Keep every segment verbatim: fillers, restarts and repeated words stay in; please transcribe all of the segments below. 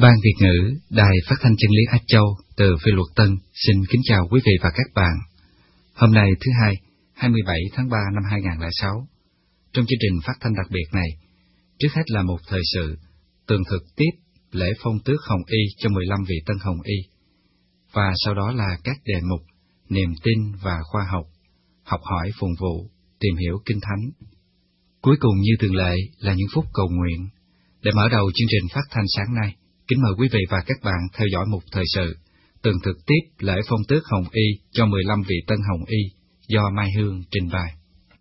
Ban Việt ngữ, Đài Phát thanh Chân lý Á Châu từ Phê Luật Tân xin kính chào quý vị và các bạn. Hôm nay thứ hai, hai mươi bảy tháng ba năm hai nghìn không trăm lẻ sáu. Trong chương trình phát thanh đặc biệt này, trước hết là một thời sự, tường thực tiếp lễ phong tước Hồng Y cho mười lăm vị tân Hồng Y, và sau đó là các đề mục niềm tin và khoa học, học hỏi phụng vụ, tìm hiểu Kinh Thánh. Cuối cùng như thường lệ là những phút cầu nguyện. Để mở đầu chương trình phát thanh sáng nay, kính mời quý vị và các bạn theo dõi một thời sự, tường thực tiếp lễ phong tước Hồng Y cho mười lăm vị tân Hồng Y do Mai Hương trình bày.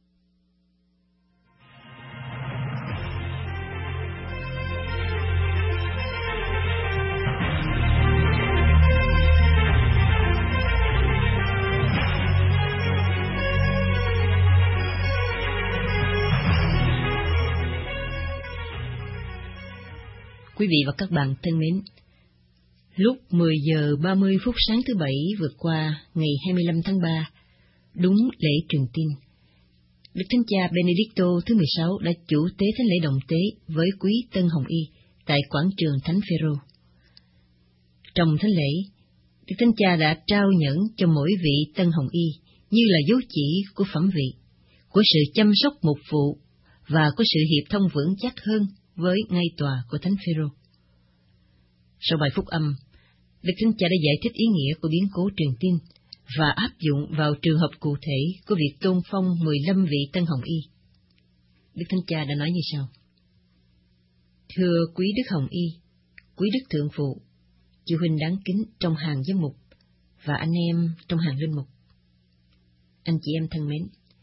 Quý vị và các bạn thân mến, lúc mười giờ ba mươi phút sáng thứ Bảy vừa qua, ngày hai mươi lăm tháng ba, đúng lễ truyền tin, Đức Thánh Cha Benedicto thứ mười sáu đã chủ tế thánh lễ đồng tế với quý tân Hồng Y tại quảng trường Thánh Phêrô. Trong thánh lễ, Đức Thánh Cha đã trao nhẫn cho mỗi vị tân Hồng Y như là dấu chỉ của phẩm vị, của sự chăm sóc mục vụ và có sự hiệp thông vững chắc hơn với ngay tòa của Thánh Phêrô. Sau bài phúc âm, Đức Thánh Cha đã giải thích ý nghĩa của biến cố truyền tin và áp dụng vào trường hợp cụ thể của việc tôn phong mười lăm vị tân Hồng Y. Đức Thánh Cha đã nói như sau: Thưa quý Đức Hồng Y, quý Đức Thượng Phụ, chư huynh đáng kính trong hàng giám mục và anh em trong hàng linh mục, anh chị em thân mến,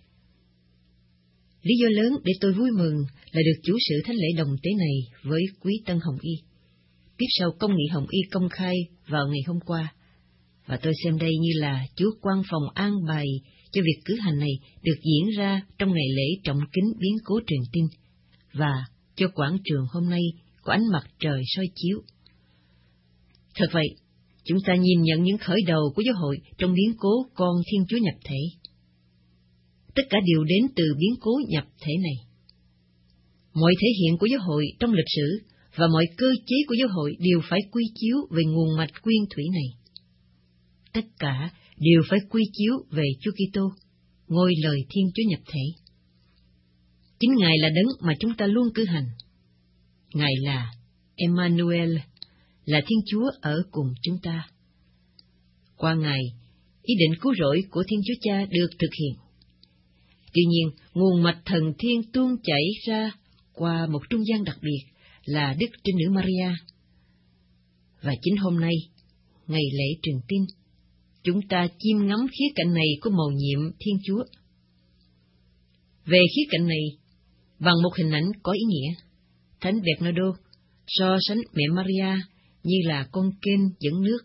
lý do lớn để tôi vui mừng là được chủ sự thánh lễ đồng tế này với quý tân Hồng Y, tiếp sau công nghị Hồng Y công khai vào ngày hôm qua, và tôi xem đây như là Chúa quan phòng an bài cho việc cử hành này được diễn ra trong ngày lễ trọng kính biến cố truyền tin, và cho quảng trường hôm nay có ánh mặt trời soi chiếu. Thật vậy, chúng ta nhìn nhận những khởi đầu của giáo hội trong biến cố con Thiên Chúa nhập thể. Tất cả đều đến từ biến cố nhập thể này. Mọi thể hiện của giáo hội trong lịch sử và mọi cơ chế của giáo hội đều phải quy chiếu về nguồn mạch nguyên thủy này. Tất cả đều phải quy chiếu về Chúa Kitô, ngôi lời Thiên Chúa nhập thể. Chính Ngài là đấng mà chúng ta luôn cử hành. Ngài là Emmanuel, là Thiên Chúa ở cùng chúng ta. Qua Ngài, ý định cứu rỗi của Thiên Chúa Cha được thực hiện. Tuy nhiên, nguồn mạch thần thiên tuôn chảy ra qua một trung gian đặc biệt là Đức Trinh Nữ Maria. Và chính hôm nay, ngày lễ truyền tin, chúng ta chiêm ngắm khía cạnh này của mầu nhiệm Thiên Chúa. Về khía cạnh này, bằng một hình ảnh có ý nghĩa, Thánh Bernardo so sánh mẹ Maria như là con kênh dẫn nước.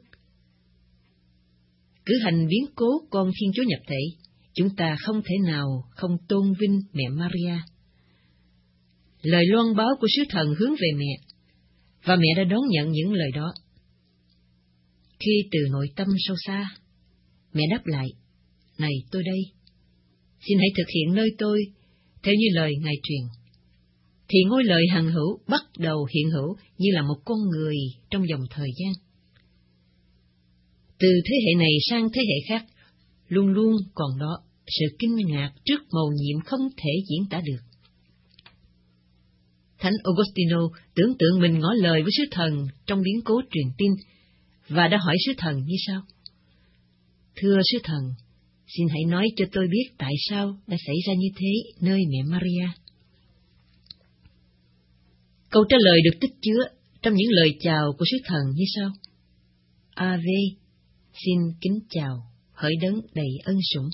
Cử hành biến cố con Thiên Chúa nhập thể, chúng ta không thể nào không tôn vinh mẹ Maria. Lời loan báo của sứ thần hướng về mẹ, và mẹ đã đón nhận những lời đó. Khi từ nội tâm sâu xa, mẹ đáp lại: Này tôi đây, xin hãy thực hiện nơi tôi theo như lời Ngài truyền. Thì ngôi lời hằng hữu bắt đầu hiện hữu như là một con người trong dòng thời gian. Từ thế hệ này sang thế hệ khác, luôn luôn còn đó sự kinh ngạc trước mầu nhiệm không thể diễn tả được. Thánh Augustino tưởng tượng mình ngỏ lời với sứ thần trong biến cố truyền tin, và đã hỏi sứ thần như sau: Thưa sứ thần, xin hãy nói cho tôi biết tại sao đã xảy ra như thế nơi mẹ Maria. Câu trả lời được tích chứa trong những lời chào của sứ thần như sau: Ave, xin kính chào, hỡi đấng đầy ân sủng.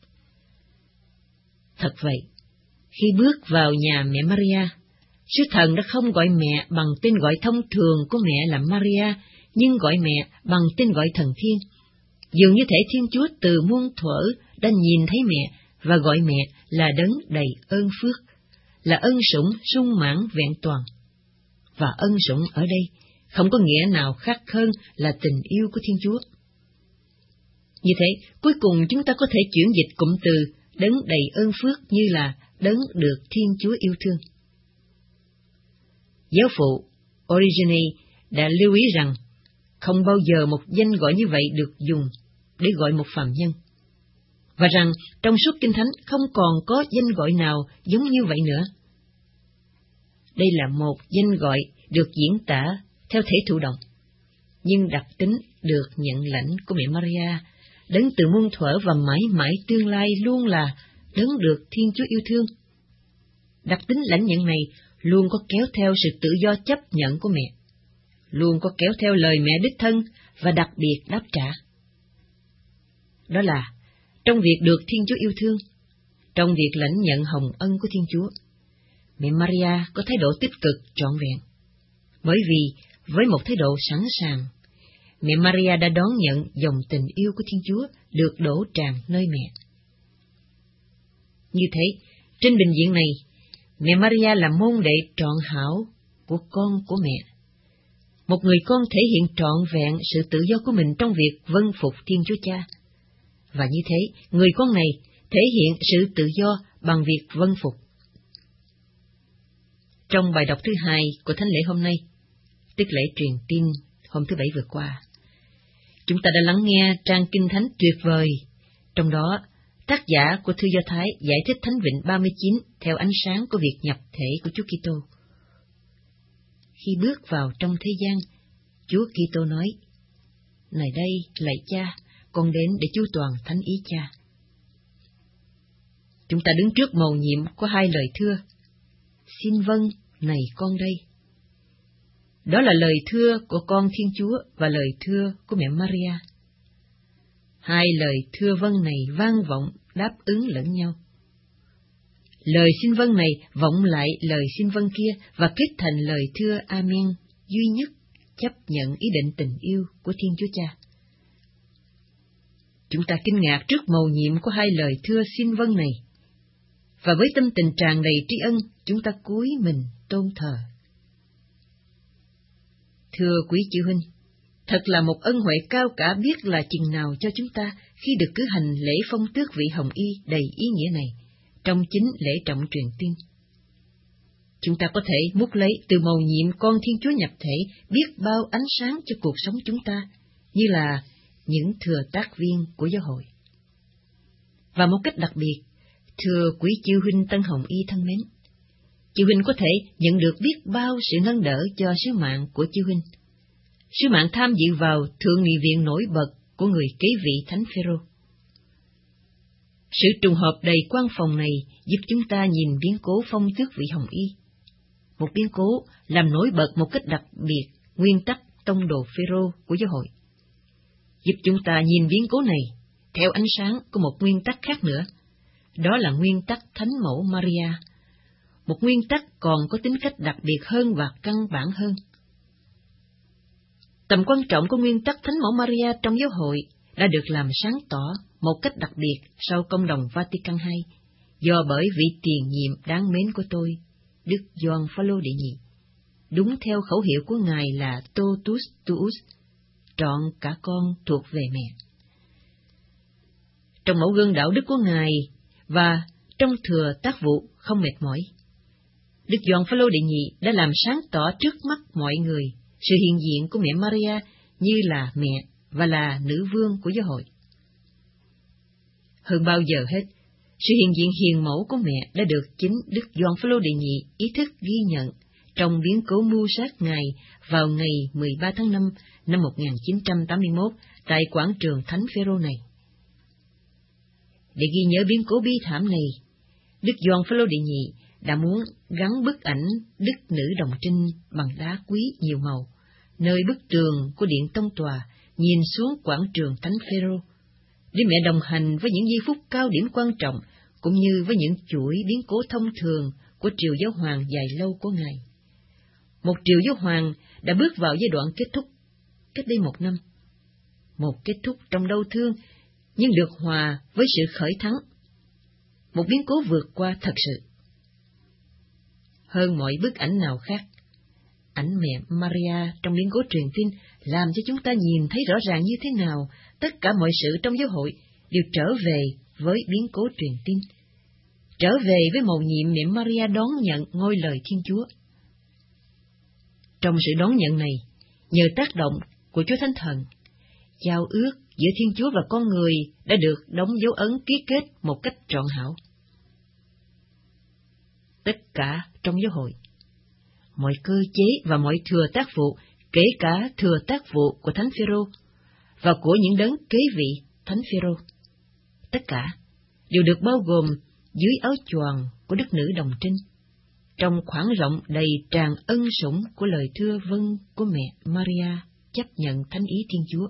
Thật vậy, khi bước vào nhà mẹ Maria, sứ thần đã không gọi mẹ bằng tên gọi thông thường của mẹ là Maria, nhưng gọi mẹ bằng tên gọi thần thiên. Dường như thể Thiên Chúa từ muôn thuở đã nhìn thấy mẹ và gọi mẹ là đấng đầy ơn phước, là ân sủng sung mãn vẹn toàn. Và ân sủng ở đây không có nghĩa nào khác hơn là tình yêu của Thiên Chúa. Như thế, cuối cùng chúng ta có thể chuyển dịch cụm từ đấng đầy ơn phước như là đấng được Thiên Chúa yêu thương. Giáo phụ Origene đã lưu ý rằng không bao giờ một danh gọi như vậy được dùng để gọi một phàm nhân, và rằng trong suốt Kinh Thánh không còn có danh gọi nào giống như vậy nữa. Đây là một danh gọi được diễn tả theo thể thụ động, nhưng đặc tính được nhận lãnh của mẹ Maria, đấng từ muôn thuở và mãi mãi tương lai luôn là đấng được Thiên Chúa yêu thương. Đặc tính lãnh nhận này luôn có kéo theo sự tự do chấp nhận của mẹ, luôn có kéo theo lời mẹ đích thân và đặc biệt đáp trả. Đó là trong việc được Thiên Chúa yêu thương, trong việc lãnh nhận hồng ân của Thiên Chúa, mẹ Maria có thái độ tích cực trọn vẹn, bởi vì với một thái độ sẵn sàng, mẹ Maria đã đón nhận dòng tình yêu của Thiên Chúa được đổ tràn nơi mẹ. Như thế, trên bình diện này, mẹ Maria là môn đệ trọn hảo của con của mẹ. Một người con thể hiện trọn vẹn sự tự do của mình trong việc vâng phục Thiên Chúa Cha. Và như thế, người con này thể hiện sự tự do bằng việc vâng phục. Trong bài đọc thứ hai của thánh lễ hôm nay, tức lễ truyền tin hôm thứ Bảy vừa qua, chúng ta đã lắng nghe trang Kinh Thánh tuyệt vời, trong đó tác giả của thư Do Thái giải thích Thánh Vịnh ba mươi chín theo ánh sáng của việc nhập thể của Chúa Kitô. Khi bước vào trong thế gian, Chúa Kitô nói: "Này đây, lạy Cha, con đến để chu toàn thánh ý Cha." Chúng ta đứng trước mầu nhiệm của hai lời thưa: "Xin vâng, này con đây." Đó là lời thưa của con Thiên Chúa và lời thưa của mẹ Maria. Hai lời thưa vâng này vang vọng đáp ứng lẫn nhau. Lời xin vâng này vọng lại lời xin vâng kia và kết thành lời thưa Amen duy nhất chấp nhận ý định tình yêu của Thiên Chúa Cha. Chúng ta kinh ngạc trước mầu nhiệm của hai lời thưa xin vâng này, và với tâm tình tràn đầy tri ân, chúng ta cúi mình tôn thờ. Thưa quý chư huynh, thật là một ân huệ cao cả biết là chừng nào cho chúng ta khi được cử hành lễ phong tước vị hồng y đầy ý nghĩa này trong chính lễ trọng truyền tin. Chúng ta có thể múc lấy từ mầu nhiệm con Thiên Chúa nhập thể biết bao ánh sáng cho cuộc sống chúng ta, như là những thừa tác viên của giáo hội. Và một cách đặc biệt, thưa quý chư huynh Tân Hồng Y thân mến, chư huynh có thể nhận được biết bao sự nâng đỡ cho sứ mạng của chư huynh, sứ mạng tham dự vào thượng nghị viện nổi bật của người kế vị Thánh Phêrô. Sự trùng hợp đầy quan phòng này giúp chúng ta nhìn biến cố phong tước vị hồng y, một biến cố làm nổi bật một cách đặc biệt nguyên tắc tông đồ Phêrô của giáo hội, giúp chúng ta nhìn biến cố này theo ánh sáng của một nguyên tắc khác nữa, đó là nguyên tắc Thánh Mẫu Maria, một nguyên tắc còn có tính cách đặc biệt hơn và căn bản hơn. Tầm quan trọng của nguyên tắc Thánh Mẫu Maria trong giáo hội đã được làm sáng tỏ một cách đặc biệt sau Công đồng Vatican hai, do bởi vị tiền nhiệm đáng mến của tôi, Đức Gioan Phaolô đệ nhị, đúng theo khẩu hiệu của Ngài là Totus Tuus, trọn cả con thuộc về mẹ. Trong mẫu gương đạo đức của Ngài và trong thừa tác vụ không mệt mỏi, Đức Gioan Phaolô đệ nhị đã làm sáng tỏ trước mắt mọi người sự hiện diện của mẹ Maria như là mẹ và là nữ vương của giáo hội. Hơn bao giờ hết, sự hiện diện hiền mẫu của mẹ đã được chính Đức Gioan Phaolô đệ nhị ý thức ghi nhận trong biến cố mưu sát Ngài vào ngày mười ba tháng năm năm một nghìn chín trăm tám mươi mốt tại quảng trường Thánh Phêrô này. Để ghi nhớ biến cố bi thảm này, Đức Gioan Phaolô đệ nhị đã muốn gắn bức ảnh Đức Nữ Đồng Trinh bằng đá quý nhiều màu, nơi bức tường của Điện Tông Tòa nhìn xuống quảng trường Thánh Phêrô, để mẹ đồng hành với những giây phút cao điểm quan trọng, cũng như với những chuỗi biến cố thông thường của triều giáo hoàng dài lâu của Ngài. Một triều giáo hoàng đã bước vào giai đoạn kết thúc, cách đây một năm. Một kết thúc trong đau thương, nhưng được hòa với sự khởi thắng. Một biến cố vượt qua thật sự. Hơn mọi bức ảnh nào khác, ảnh mẹ Maria trong biến cố truyền tin làm cho chúng ta nhìn thấy rõ ràng như thế nào tất cả mọi sự trong giáo hội đều trở về với biến cố truyền tin, trở về với mầu nhiệm mẹ Maria đón nhận ngôi lời Thiên Chúa. Trong sự đón nhận này, nhờ tác động của Chúa Thánh Thần, giao ước giữa Thiên Chúa và con người đã được đóng dấu ấn ký kết một cách trọn hảo. Tất cả trong giáo hội, mọi cơ chế và mọi thừa tác vụ, kể cả thừa tác vụ của Thánh Phêrô và của những đấng kế vị Thánh Phêrô, tất cả đều được bao gồm dưới áo choàng của Đức Nữ Đồng Trinh, trong khoảng rộng đầy tràn ân sủng của lời thưa vâng của mẹ Maria chấp nhận thánh ý Thiên Chúa.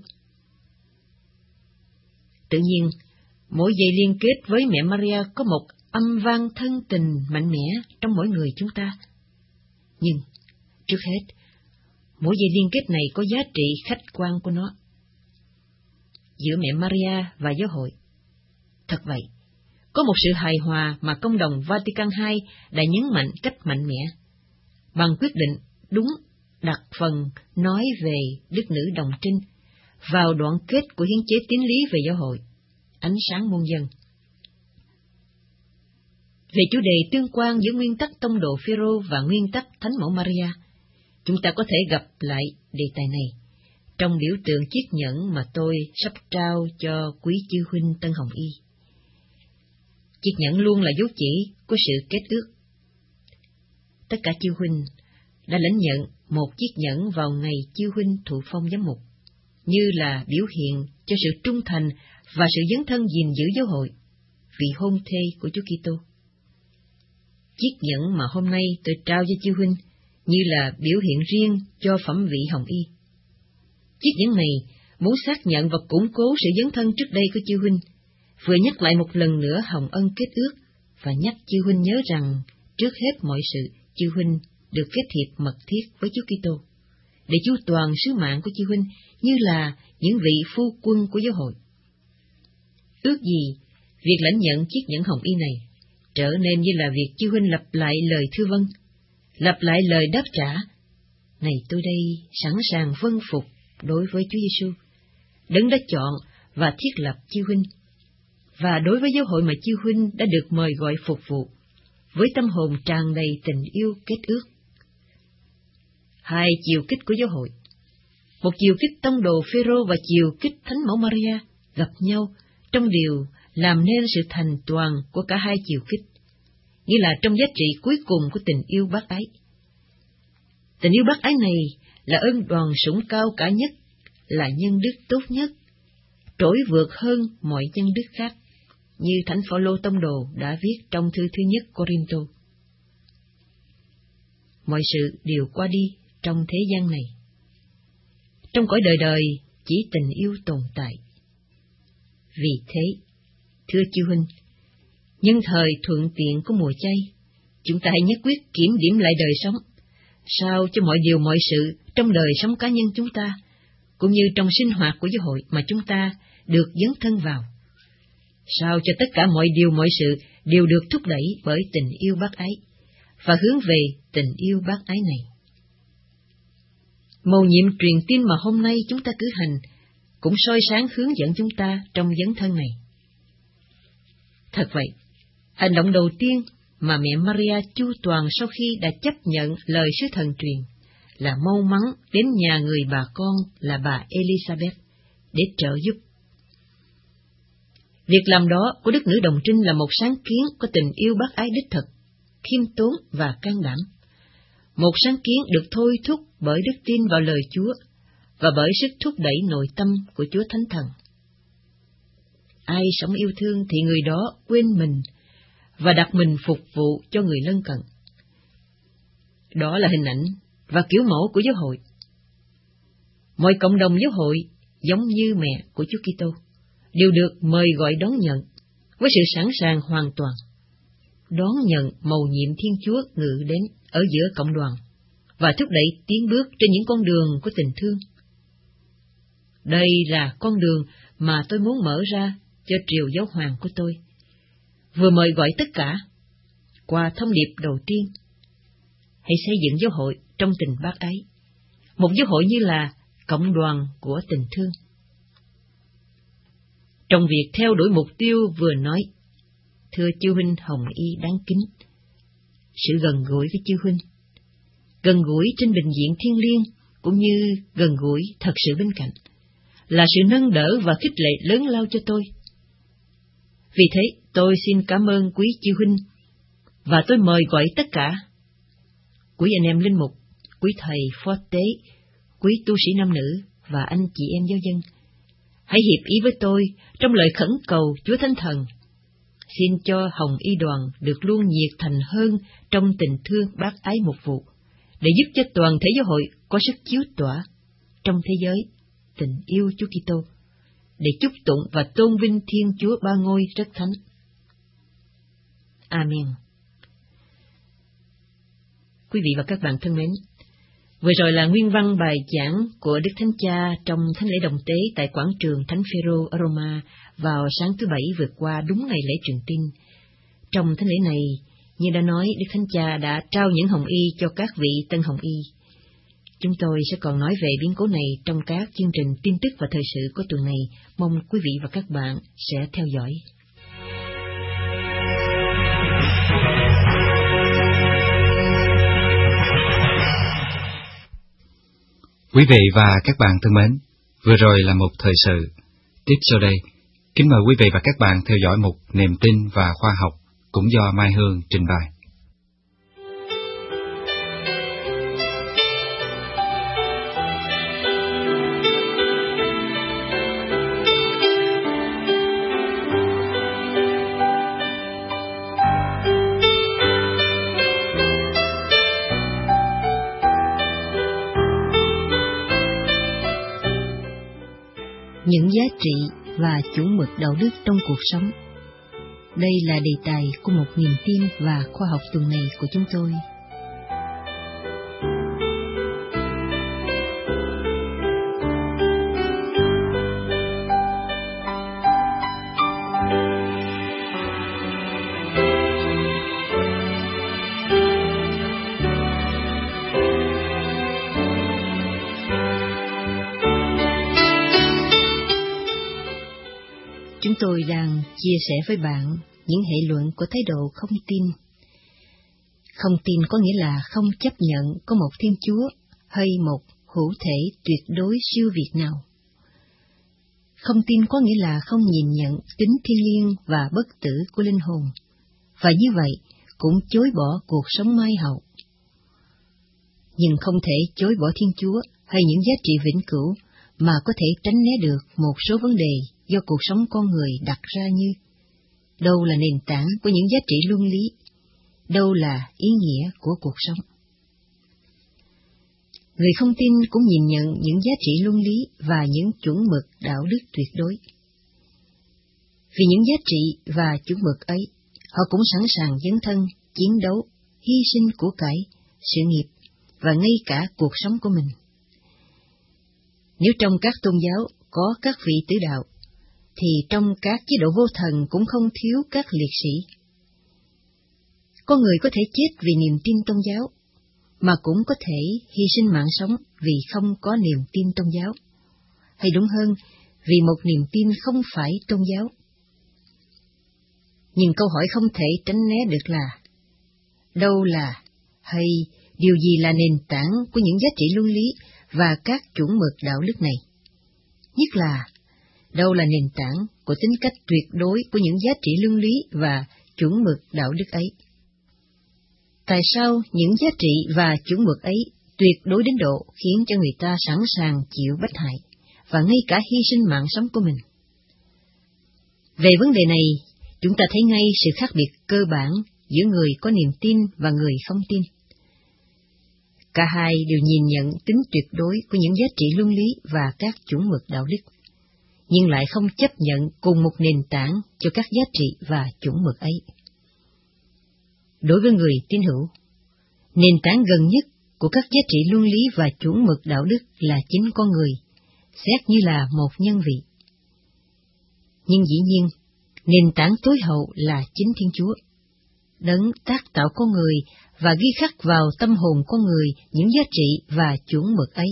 Tự nhiên, mỗi dây liên kết với mẹ Maria có một âm vang thân tình mạnh mẽ trong mỗi người chúng ta. Nhưng, trước hết, mỗi dây liên kết này có giá trị khách quan của nó. Giữa mẹ Maria và giáo hội, thật vậy, có một sự hài hòa mà Công đồng Vatican hai đã nhấn mạnh cách mạnh mẽ, bằng quyết định đúng đặt phần nói về Đức Nữ Đồng Trinh vào đoạn kết của hiến chế tín lý về giáo hội, ánh sáng muôn dân. Về chủ đề tương quan giữa nguyên tắc tông đồ Phêrô và nguyên tắc Thánh Mẫu Maria, chúng ta có thể gặp lại đề tài này trong biểu tượng chiếc nhẫn mà tôi sắp trao cho quý chư huynh Tân Hồng Y. Chiếc nhẫn luôn là dấu chỉ của sự kết ước. Tất cả chư huynh đã lãnh nhận một chiếc nhẫn vào ngày chư huynh thụ phong giám mục, như là biểu hiện cho sự trung thành và sự dấn thân gìn giữ giáo hội, vị hôn thê của Chúa Kitô. Chiếc nhẫn mà hôm nay tôi trao cho chư huynh như là biểu hiện riêng cho phẩm vị Hồng Y. Chiếc nhẫn này muốn xác nhận và củng cố sự dấn thân trước đây của chư huynh, vừa nhắc lại một lần nữa hồng ân kết ước và nhắc chư huynh nhớ rằng trước hết mọi sự chư huynh được kết hiệp mật thiết với Chúa Kitô, để chu toàn sứ mạng của chư huynh như là những vị phu quân của giáo hội. Ước gì việc lãnh nhận chiếc nhẫn Hồng Y này trở nên như là việc chư huynh lặp lại lời thư vâng, lặp lại lời đáp trả: này tôi đây sẵn sàng vâng phục đối với Chúa Giêsu, đấng đã chọn và thiết lập chư huynh, và đối với giáo hội mà chư huynh đã được mời gọi phục vụ, với tâm hồn tràn đầy tình yêu kết ước. Hai chiều kích của giáo hội, một chiều kích tông đồ Phêrô và chiều kích Thánh Mẫu Maria, gặp nhau trong điều làm nên sự thành toàn của cả hai chiều kích, như là trong giá trị cuối cùng của tình yêu bác ái. Tình yêu bác ái này là ơn đoàn sủng cao cả nhất, là nhân đức tốt nhất, trỗi vượt hơn mọi nhân đức khác, như Thánh Phao-lô tông đồ đã viết trong thư thứ nhất Cô-rinh-tô. Mọi sự đều qua đi trong thế gian này. Trong cõi đời đời chỉ tình yêu tồn tại. Vì thế, thưa chư huynh, nhân thời thuận tiện của mùa chay, chúng ta hãy nhất quyết kiểm điểm lại đời sống, sao cho mọi điều mọi sự trong đời sống cá nhân chúng ta, cũng như trong sinh hoạt của giáo hội mà chúng ta được dấn thân vào, sao cho tất cả mọi điều mọi sự đều được thúc đẩy bởi tình yêu bác ái, và hướng về tình yêu bác ái này. Mầu nhiệm truyền tin mà hôm nay chúng ta cử hành cũng soi sáng hướng dẫn chúng ta trong dấn thân này. Thật vậy, hành động đầu tiên mà mẹ Maria chu toàn sau khi đã chấp nhận lời sứ thần truyền là mau mắn đến nhà người bà con là bà Elizabeth để trợ giúp. Việc làm đó của Đức Nữ Đồng Trinh là một sáng kiến có tình yêu bác ái đích thực, khiêm tốn và can đảm. Một sáng kiến được thôi thúc bởi đức tin vào lời Chúa và bởi sức thúc đẩy nội tâm của Chúa Thánh Thần. Ai sống yêu thương thì người đó quên mình và đặt mình phục vụ cho người lân cận. Đó là hình ảnh và kiểu mẫu của giáo hội. Mọi cộng đồng giáo hội, giống như mẹ của Chúa Kitô, đều được mời gọi đón nhận với sự sẵn sàng hoàn toàn, đón nhận mầu nhiệm Thiên Chúa ngự đến ở giữa cộng đoàn và thúc đẩy tiến bước trên những con đường của tình thương. Đây là con đường mà tôi muốn mở ra cho triều giáo hoàng của tôi, vừa mời gọi tất cả qua thông điệp đầu tiên: hãy xây dựng giáo hội trong tình bác ái, một giáo hội như là cộng đoàn của tình thương. Trong việc theo đuổi mục tiêu vừa nói, thưa chư huynh Hồng Y đáng kính, sự gần gũi với chư huynh, gần gũi trên bình diện thiêng liêng cũng như gần gũi thật sự bên cạnh, là sự nâng đỡ và khích lệ lớn lao cho tôi. Vì thế, tôi xin cảm ơn quý chư huynh, và tôi mời gọi tất cả quý anh em linh mục, quý thầy phó tế, quý tu sĩ nam nữ và anh chị em giáo dân, hãy hiệp ý với tôi trong lời khẩn cầu Chúa Thánh Thần, xin cho Hồng Y đoàn được luôn nhiệt thành hơn trong tình thương bác ái mục vụ, để giúp cho toàn thể giáo hội có sức chiếu tỏa trong thế giới tình yêu Chúa Kitô, để chúc tụng và tôn vinh Thiên Chúa Ba Ngôi rất thánh. Amen. Quý vị và các bạn thân mến, vừa rồi là nguyên văn bài giảng của Đức Thánh Cha trong thánh lễ đồng tế tại quảng trường Thánh Phêrô ở Roma vào sáng thứ Bảy vừa qua, đúng ngày lễ truyền tin. Trong thánh lễ này, như đã nói, Đức Thánh Cha đã trao những hồng y cho các vị tân hồng y. Chúng tôi sẽ còn nói về biến cố này trong các chương trình tin tức và thời sự của tuần này. Mong quý vị và các bạn sẽ theo dõi. Quý vị và các bạn thân mến, vừa rồi là một thời sự. Tiếp sau đây, kính mời quý vị và các bạn theo dõi mục Niềm tin và khoa học, cũng do Mai Hương trình bày. Những giá trị và chuẩn mực đạo đức trong cuộc sống. Đây là đề tài của một niềm tin và khoa học tuần này của chúng tôi. Chúng tôi đang chia sẻ với bạn những hệ luận của thái độ không tin. Không tin có nghĩa là không chấp nhận có một Thiên Chúa hay một hữu thể tuyệt đối siêu việt nào. Không tin có nghĩa là không nhìn nhận tính thiêng liêng và bất tử của linh hồn, và như vậy cũng chối bỏ cuộc sống mai hậu. Nhưng không thể chối bỏ Thiên Chúa hay những giá trị vĩnh cửu mà có thể tránh né được một số vấn đề do cuộc sống con người đặt ra, như đâu là nền tảng của những giá trị luân lý, đâu là ý nghĩa của cuộc sống. Người không tin cũng nhìn nhận những giá trị luân lý và những chuẩn mực đạo đức tuyệt đối. Vì những giá trị và chuẩn mực ấy, họ cũng sẵn sàng dấn thân, chiến đấu, hy sinh của cải, sự nghiệp và ngay cả cuộc sống của mình. Nếu trong các tôn giáo có các vị tử đạo, thì trong các chế độ vô thần cũng không thiếu các liệt sĩ. Con người có thể chết vì niềm tin tôn giáo, mà cũng có thể hy sinh mạng sống vì không có niềm tin tôn giáo, hay đúng hơn, vì một niềm tin không phải tôn giáo. Nhưng câu hỏi không thể tránh né được là, đâu là, hay điều gì là nền tảng của những giá trị luân lý và các chuẩn mực đạo đức này? Nhất là, đâu là nền tảng của tính cách tuyệt đối của những giá trị luân lý và chuẩn mực đạo đức ấy? Tại sao những giá trị và chuẩn mực ấy tuyệt đối đến độ khiến cho người ta sẵn sàng chịu bất hại và ngay cả hy sinh mạng sống của mình? Về vấn đề này, chúng ta thấy ngay sự khác biệt cơ bản giữa người có niềm tin và người không tin. Cả hai đều nhìn nhận tính tuyệt đối của những giá trị luân lý và các chuẩn mực đạo đức, nhưng lại không chấp nhận cùng một nền tảng cho các giá trị và chuẩn mực ấy. Đối với người tín hữu, nền tảng gần nhất của các giá trị luân lý và chuẩn mực đạo đức là chính con người, xét như là một nhân vị. Nhưng dĩ nhiên, nền tảng tối hậu là chính Thiên Chúa, Đấng tác tạo con người và ghi khắc vào tâm hồn con người những giá trị và chuẩn mực ấy.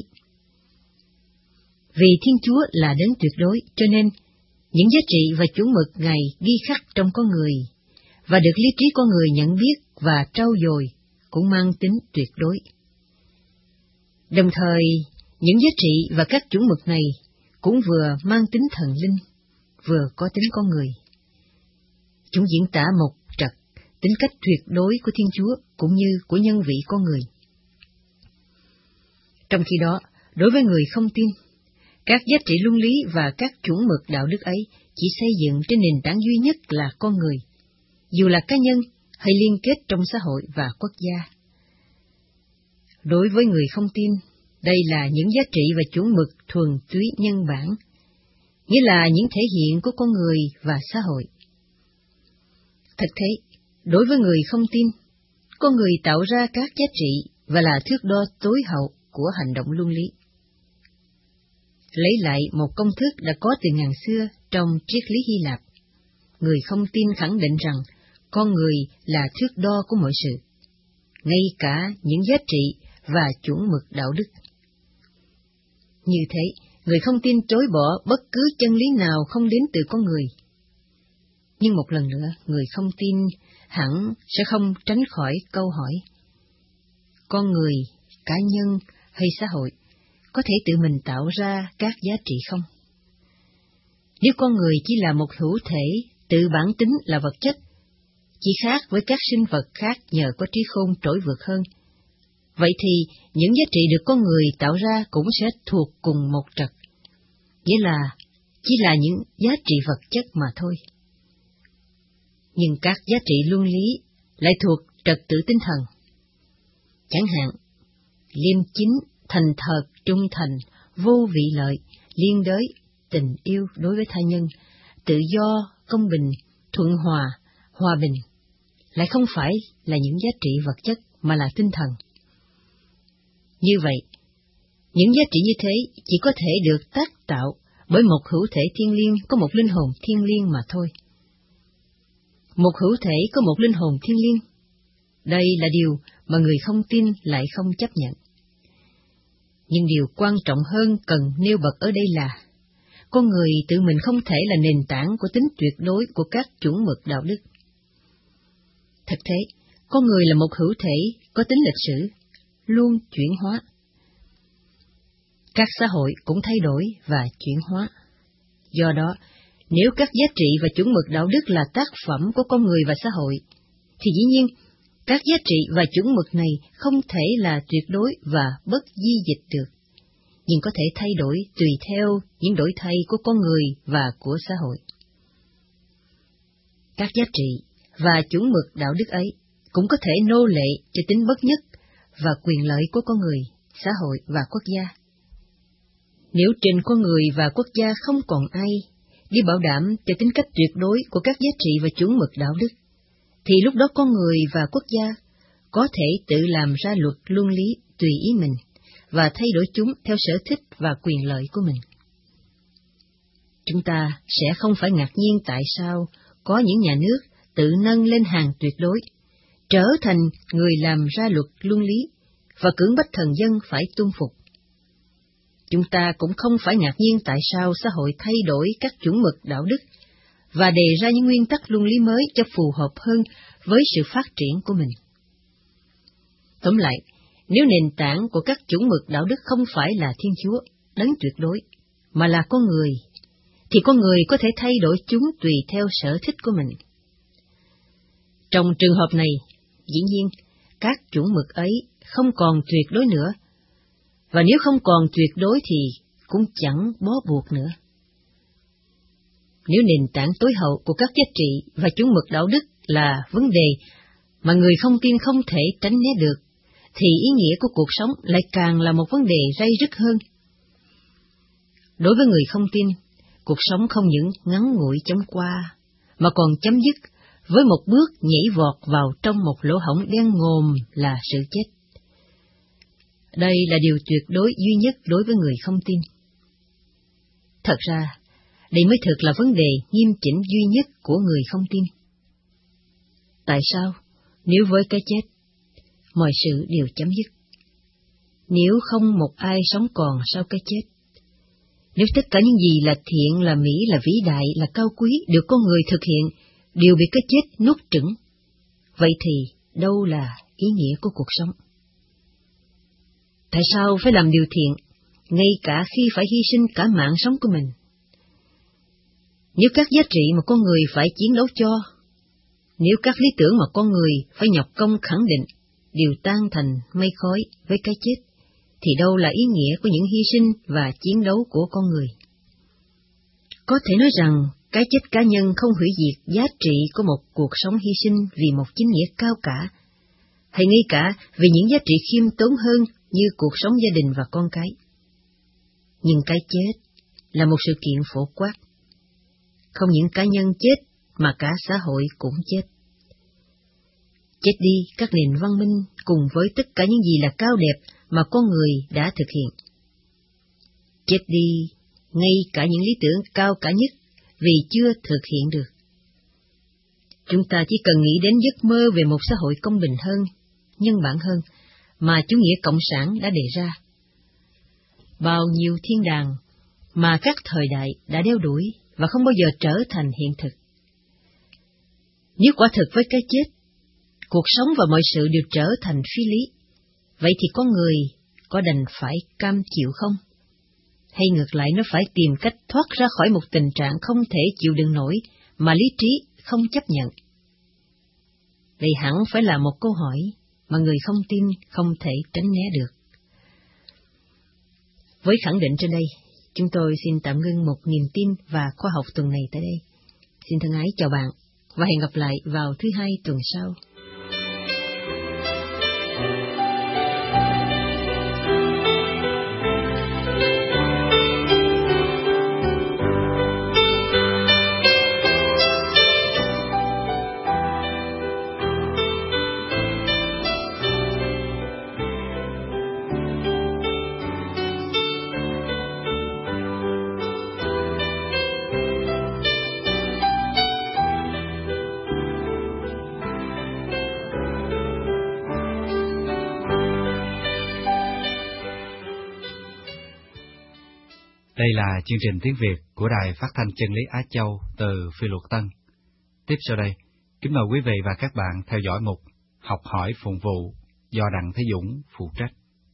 Vì Thiên Chúa là Đấng tuyệt đối, cho nên những giá trị và chuẩn mực Ngài ghi khắc trong con người và được lý trí con người nhận biết và trau dồi cũng mang tính tuyệt đối. Đồng thời, Những giá trị và các chuẩn mực này cũng vừa mang tính thần linh, vừa có tính con người. Chúng diễn tả một trật tính cách tuyệt đối của Thiên Chúa cũng như của nhân vị con người. Trong khi đó, đối với người không tin, các giá trị luân lý và các chuẩn mực đạo đức ấy chỉ xây dựng trên nền tảng duy nhất là con người, dù là cá nhân hay liên kết trong xã hội và quốc gia. Đối với người không tin, đây là những giá trị và chuẩn mực thuần túy nhân bản, nghĩa là những thể hiện của con người và xã hội. Thực thế, đối với người không tin, con người tạo ra các giá trị và là thước đo tối hậu của hành động luân lý. Lấy lại một công thức đã có từ ngàn xưa trong triết lý Hy Lạp, người không tin khẳng định rằng con người là thước đo của mọi sự, ngay cả những giá trị và chuẩn mực đạo đức. Như thế, người không tin chối bỏ bất cứ chân lý nào không đến từ con người. Nhưng một lần nữa, người không tin hẳn sẽ không tránh khỏi câu hỏi: con người, cá nhân hay xã hội có thể tự mình tạo ra các giá trị không? Nếu con người chỉ là một hữu thể tự bản tính là vật chất, chỉ khác với các sinh vật khác nhờ có trí khôn trỗi vượt hơn, vậy thì những giá trị được con người tạo ra cũng sẽ thuộc cùng một trật, nghĩa là chỉ là những giá trị vật chất mà thôi. Nhưng các giá trị luân lý lại thuộc trật tự tinh thần. Chẳng hạn, liêm chính, thành thật, trung thành, vô vị lợi, liên đới, tình yêu đối với tha nhân, tự do, công bình, thuận hòa, hòa bình, lại không phải là những giá trị vật chất mà là tinh thần. Như vậy, những giá trị như thế chỉ có thể được tác tạo bởi một hữu thể thiên liêng có một linh hồn thiên liêng mà thôi. Một hữu thể có một linh hồn thiên liêng, đây là điều mà người không tin lại không chấp nhận. Nhưng điều quan trọng hơn cần nêu bật ở đây là, con người tự mình không thể là nền tảng của tính tuyệt đối của các chuẩn mực đạo đức. Thực thế, con người là một hữu thể có tính lịch sử, luôn chuyển hóa. Các xã hội cũng thay đổi và chuyển hóa. Do đó, nếu các giá trị và chuẩn mực đạo đức là tác phẩm của con người và xã hội, thì dĩ nhiên, các giá trị và chuẩn mực này không thể là tuyệt đối và bất di dịch được, nhưng có thể thay đổi tùy theo những đổi thay của con người và của xã hội. Các giá trị và chuẩn mực đạo đức ấy cũng có thể nô lệ cho tính bất nhất và quyền lợi của con người, xã hội và quốc gia. Nếu trên con người và quốc gia không còn ai đi bảo đảm cho tính cách tuyệt đối của các giá trị và chuẩn mực đạo đức, thì lúc đó con người và quốc gia có thể tự làm ra luật luân lý tùy ý mình và thay đổi chúng theo sở thích và quyền lợi của mình. Chúng ta sẽ không phải ngạc nhiên tại sao có những nhà nước tự nâng lên hàng tuyệt đối, trở thành người làm ra luật luân lý và cưỡng bách thần dân phải tuân phục. Chúng ta cũng không phải ngạc nhiên tại sao xã hội thay đổi các chuẩn mực đạo đức và đề ra những nguyên tắc luân lý mới cho phù hợp hơn với sự phát triển của mình. Tóm lại, nếu nền tảng của các chuẩn mực đạo đức không phải là Thiên Chúa, đấng tuyệt đối, mà là con người, thì con người có thể thay đổi chúng tùy theo sở thích của mình. Trong trường hợp này, dĩ nhiên, các chuẩn mực ấy không còn tuyệt đối nữa, và nếu không còn tuyệt đối thì cũng chẳng bó buộc nữa. Nếu nền tảng tối hậu của các giá trị và chuẩn mực đạo đức là vấn đề mà người không tin không thể tránh né được, thì ý nghĩa của cuộc sống lại càng là một vấn đề ray rứt hơn. Đối với người không tin, cuộc sống không những ngắn ngủi chóng qua, mà còn chấm dứt với một bước nhảy vọt vào trong một lỗ hổng đen ngòm là sự chết. Đây là điều tuyệt đối duy nhất đối với người không tin. Thật ra, đây mới thực là vấn đề nghiêm chỉnh duy nhất của người không tin. Tại sao, nếu với cái chết, mọi sự đều chấm dứt? Nếu không một ai sống còn sau cái chết, nếu tất cả những gì là thiện, là mỹ, là vĩ đại, là cao quý được con người thực hiện đều bị cái chết nuốt chửng, vậy thì đâu là ý nghĩa của cuộc sống? Tại sao phải làm điều thiện, ngay cả khi phải hy sinh cả mạng sống của mình. Nếu các giá trị mà con người phải chiến đấu cho, nếu các lý tưởng mà con người phải nhọc công khẳng định đều tan thành mây khói với cái chết, thì đâu là ý nghĩa của những hy sinh và chiến đấu của con người? Có thể nói rằng cái chết cá nhân không hủy diệt giá trị của một cuộc sống hy sinh vì một chính nghĩa cao cả, hay ngay cả vì những giá trị khiêm tốn hơn như cuộc sống gia đình và con cái. Nhưng cái chết là một sự kiện phổ quát. Không những cá nhân chết mà cả xã hội cũng chết. Chết đi các nền văn minh cùng với tất cả những gì là cao đẹp mà con người đã thực hiện. Chết đi ngay cả những lý tưởng cao cả nhất vì chưa thực hiện được. Chúng ta chỉ cần nghĩ đến giấc mơ về một xã hội công bình hơn, nhân bản hơn mà chủ nghĩa cộng sản đã đề ra. Bao nhiêu thiên đàng mà các thời đại đã đeo đuổi và không bao giờ trở thành hiện thực. Nếu quả thực với cái chết, cuộc sống và mọi sự đều trở thành phi lý, vậy thì con người có đành phải cam chịu không? Hay ngược lại nó phải tìm cách thoát ra khỏi một tình trạng không thể chịu đựng nổi mà lý trí không chấp nhận? Đây hẳn phải là một câu hỏi mà người không tin không thể tránh né được. Với khẳng định trên đây, chúng tôi xin tạm ngưng một niềm tin và khoa học tuần này tại đây. Xin thân ái chào bạn và hẹn gặp lại vào thứ hai tuần sau. Đây là chương trình tiếng Việt của Đài Phát thanh Chân lý Á Châu từ Phi Luật Tân. Tiếp sau đây, kính mời quý vị và các bạn theo dõi mục Học hỏi phụng vụ do Đặng Thế Dũng phụ trách.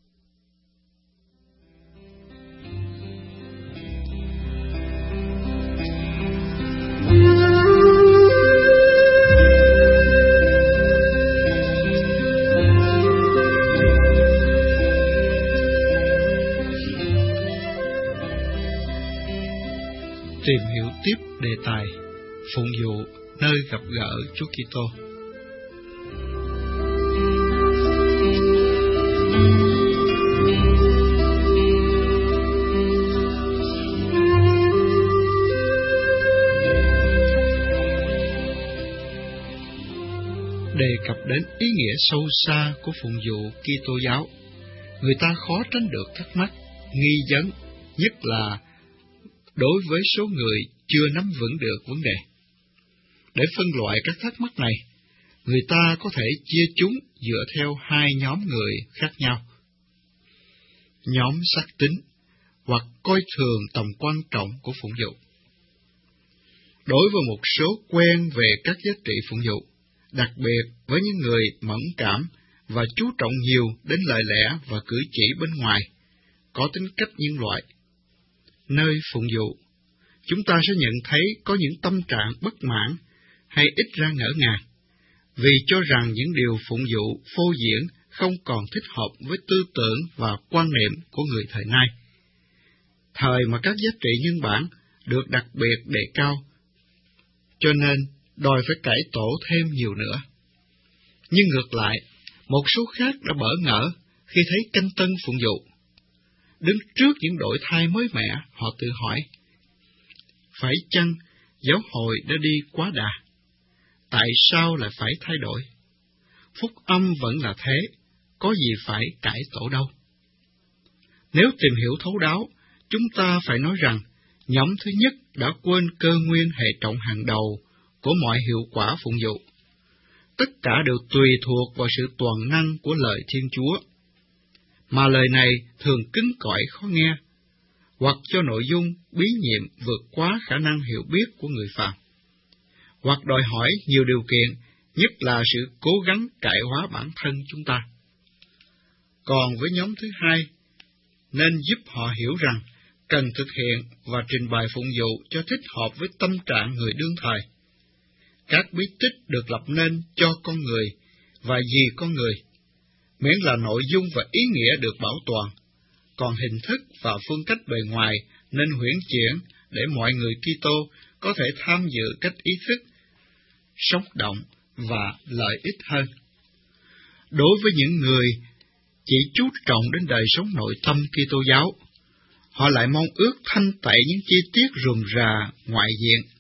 Tìm hiểu tiếp đề tài phụng vụ nơi gặp gỡ Chúa Kitô. Đề cập đến ý nghĩa sâu xa của phụng vụ Kitô giáo, người ta khó tránh được thắc mắc, nghi vấn, nhất là đối với số người chưa nắm vững được vấn đề. Để phân loại các thắc mắc này, người ta có thể chia chúng dựa theo hai nhóm người khác nhau. Nhóm xác tín hoặc coi thường tầm quan trọng của phụng vụ. Đối với một số quen về các giá trị phụng vụ, đặc biệt với những người mẫn cảm và chú trọng nhiều đến lời lẽ và cử chỉ bên ngoài, có tính cách nhân loại, nơi phụng vụ, chúng ta sẽ nhận thấy có những tâm trạng bất mãn hay ít ra ngỡ ngàng, vì cho rằng những điều phụng vụ phô diễn không còn thích hợp với tư tưởng và quan niệm của người thời nay. Thời mà các giá trị nhân bản được đặc biệt đề cao, cho nên đòi phải cải tổ thêm nhiều nữa. Nhưng ngược lại, một số khác đã bỡ ngỡ khi thấy canh tân phụng vụ. Đứng trước những đổi thay mới mẻ, họ tự hỏi, phải chăng giáo hội đã đi quá đà? Tại sao lại phải thay đổi? Phúc âm vẫn là thế, có gì phải cải tổ đâu. Nếu tìm hiểu thấu đáo, chúng ta phải nói rằng, nhóm thứ nhất đã quên cơ nguyên hệ trọng hàng đầu của mọi hiệu quả phụng vụ. Tất cả đều tùy thuộc vào sự toàn năng của lời Thiên Chúa, mà lời này thường cứng cỏi khó nghe, hoặc cho nội dung bí nhiệm vượt quá khả năng hiểu biết của người phàm, hoặc đòi hỏi nhiều điều kiện, nhất là sự cố gắng cải hóa bản thân chúng ta. Còn với nhóm thứ hai, nên giúp họ hiểu rằng cần thực hiện và trình bày phụng vụ cho thích hợp với tâm trạng người đương thời. Các bí tích được lập nên cho con người và vì con người, miễn là nội dung và ý nghĩa được bảo toàn, còn hình thức và phương cách bề ngoài nên huyễn chuyển để mọi người Kitô có thể tham dự cách ý thức, sống động và lợi ích hơn. Đối với những người chỉ chú trọng đến đời sống nội tâm Kitô giáo, họ lại mong ước thanh tẩy những chi tiết rườm rà ngoại diện,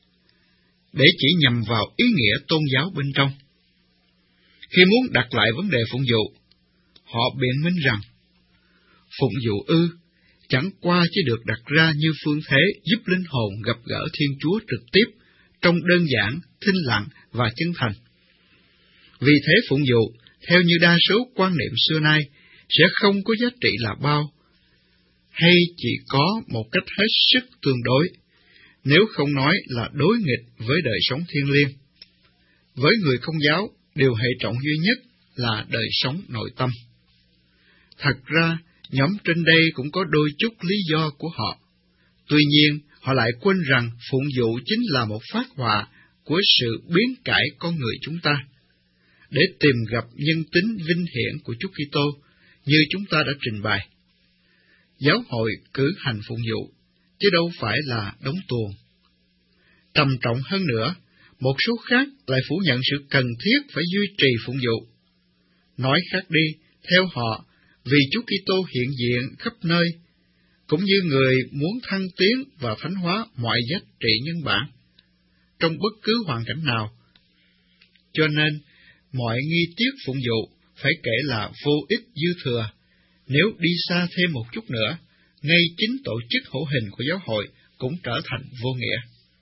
để chỉ nhằm vào ý nghĩa tôn giáo bên trong. Khi muốn đặt lại vấn đề phụng vụ, họ biện minh rằng, phụng vụ ư, chẳng qua chỉ được đặt ra như phương thế giúp linh hồn gặp gỡ Thiên Chúa trực tiếp, trong đơn giản, thinh lặng và chân thành. Vì thế phụng vụ, theo như đa số quan niệm xưa nay, sẽ không có giá trị là bao, hay chỉ có một cách hết sức tương đối, nếu không nói là đối nghịch với đời sống thiêng liêng. Với người Công giáo, điều hệ trọng duy nhất là đời sống nội tâm. Thật ra, nhóm trên đây cũng có đôi chút lý do của họ. Tuy nhiên, họ lại quên rằng phụng vụ chính là một phác họa của sự biến cải con người chúng ta, để tìm gặp nhân tính vinh hiển của Chúa Kitô như chúng ta đã trình bày. Giáo hội cử hành phụng vụ, chứ đâu phải là đóng tuồng. Trầm trọng hơn nữa, một số khác lại phủ nhận sự cần thiết phải duy trì phụng vụ. Nói khác đi, theo họ, vì Chúa Kitô hiện diện khắp nơi, cũng như người muốn thăng tiến và thánh hóa mọi giá trị nhân bản, trong bất cứ hoàn cảnh nào. Cho nên, mọi nghi tiết phụng vụ phải kể là vô ích dư thừa, nếu đi xa thêm một chút nữa, ngay chính tổ chức hữu hình của giáo hội cũng trở thành vô nghĩa.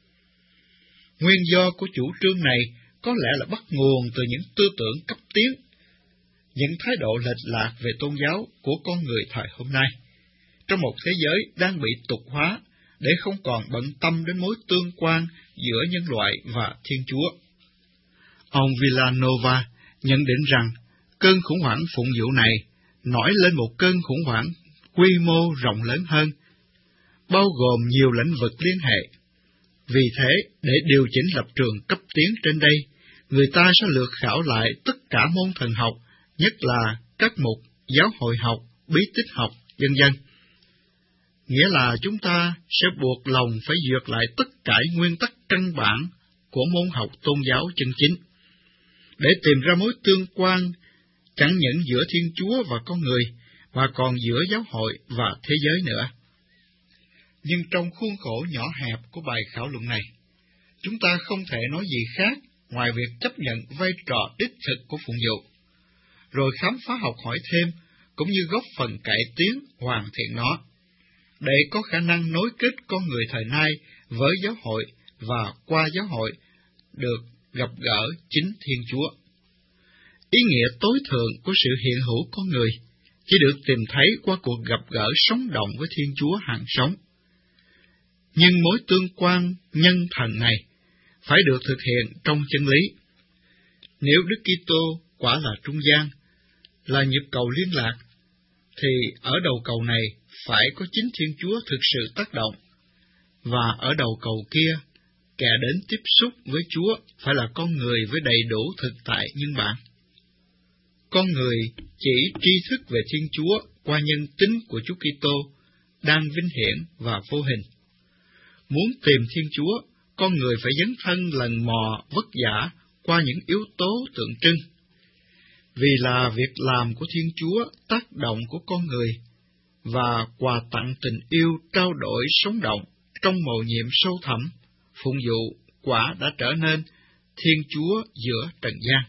Nguyên do của chủ trương này có lẽ là bắt nguồn từ những tư tưởng cấp tiến, những thái độ lệch lạc về tôn giáo của con người thời hôm nay, trong một thế giới đang bị tục hóa để không còn bận tâm đến mối tương quan giữa nhân loại và Thiên Chúa. Ông Villanova nhận định rằng cơn khủng hoảng phụng vụ này nổi lên một cơn khủng hoảng quy mô rộng lớn hơn, bao gồm nhiều lĩnh vực liên hệ. Vì thế, để điều chỉnh lập trường cấp tiến trên đây, người ta sẽ lược khảo lại tất cả môn thần học, nhất là các mục giáo hội học, bí tích học, vân vân. Nghĩa là chúng ta sẽ buộc lòng phải duyệt lại tất cả nguyên tắc căn bản của môn học tôn giáo chân chính, để tìm ra mối tương quan chẳng những giữa Thiên Chúa và con người, mà còn giữa giáo hội và thế giới nữa. Nhưng trong khuôn khổ nhỏ hẹp của bài khảo luận này, chúng ta không thể nói gì khác ngoài việc chấp nhận vai trò đích thực của phụng vụ, rồi khám phá học hỏi thêm, cũng như góp phần cải tiến, hoàn thiện nó, để có khả năng nối kết con người thời nay với giáo hội và qua giáo hội được gặp gỡ chính Thiên Chúa. Ý nghĩa tối thượng của sự hiện hữu con người chỉ được tìm thấy qua cuộc gặp gỡ sống động với Thiên Chúa hàng sống. Nhưng mối tương quan nhân thần này phải được thực hiện trong chân lý. Nếu Đức Kitô quả là trung gian, là nhịp cầu liên lạc, thì ở đầu cầu này phải có chính Thiên Chúa thực sự tác động, và ở đầu cầu kia, kẻ đến tiếp xúc với Chúa phải là con người với đầy đủ thực tại nhân bản. Con người chỉ tri thức về Thiên Chúa qua nhân tính của Chúa Kitô đang vinh hiển và vô hình. Muốn tìm Thiên Chúa, con người phải dấn thân lần mò vất vả qua những yếu tố tượng trưng. Vì là việc làm của Thiên Chúa, tác động của con người, và quà tặng tình yêu trao đổi sống động trong mầu nhiệm sâu thẳm, phụng vụ quả đã trở nên Thiên Chúa giữa trần gian.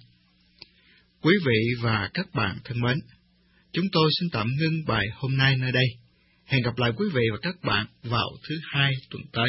Quý vị và các bạn thân mến, chúng tôi xin tạm ngưng bài hôm nay nơi đây. Hẹn gặp lại quý vị và các bạn vào thứ hai tuần tới.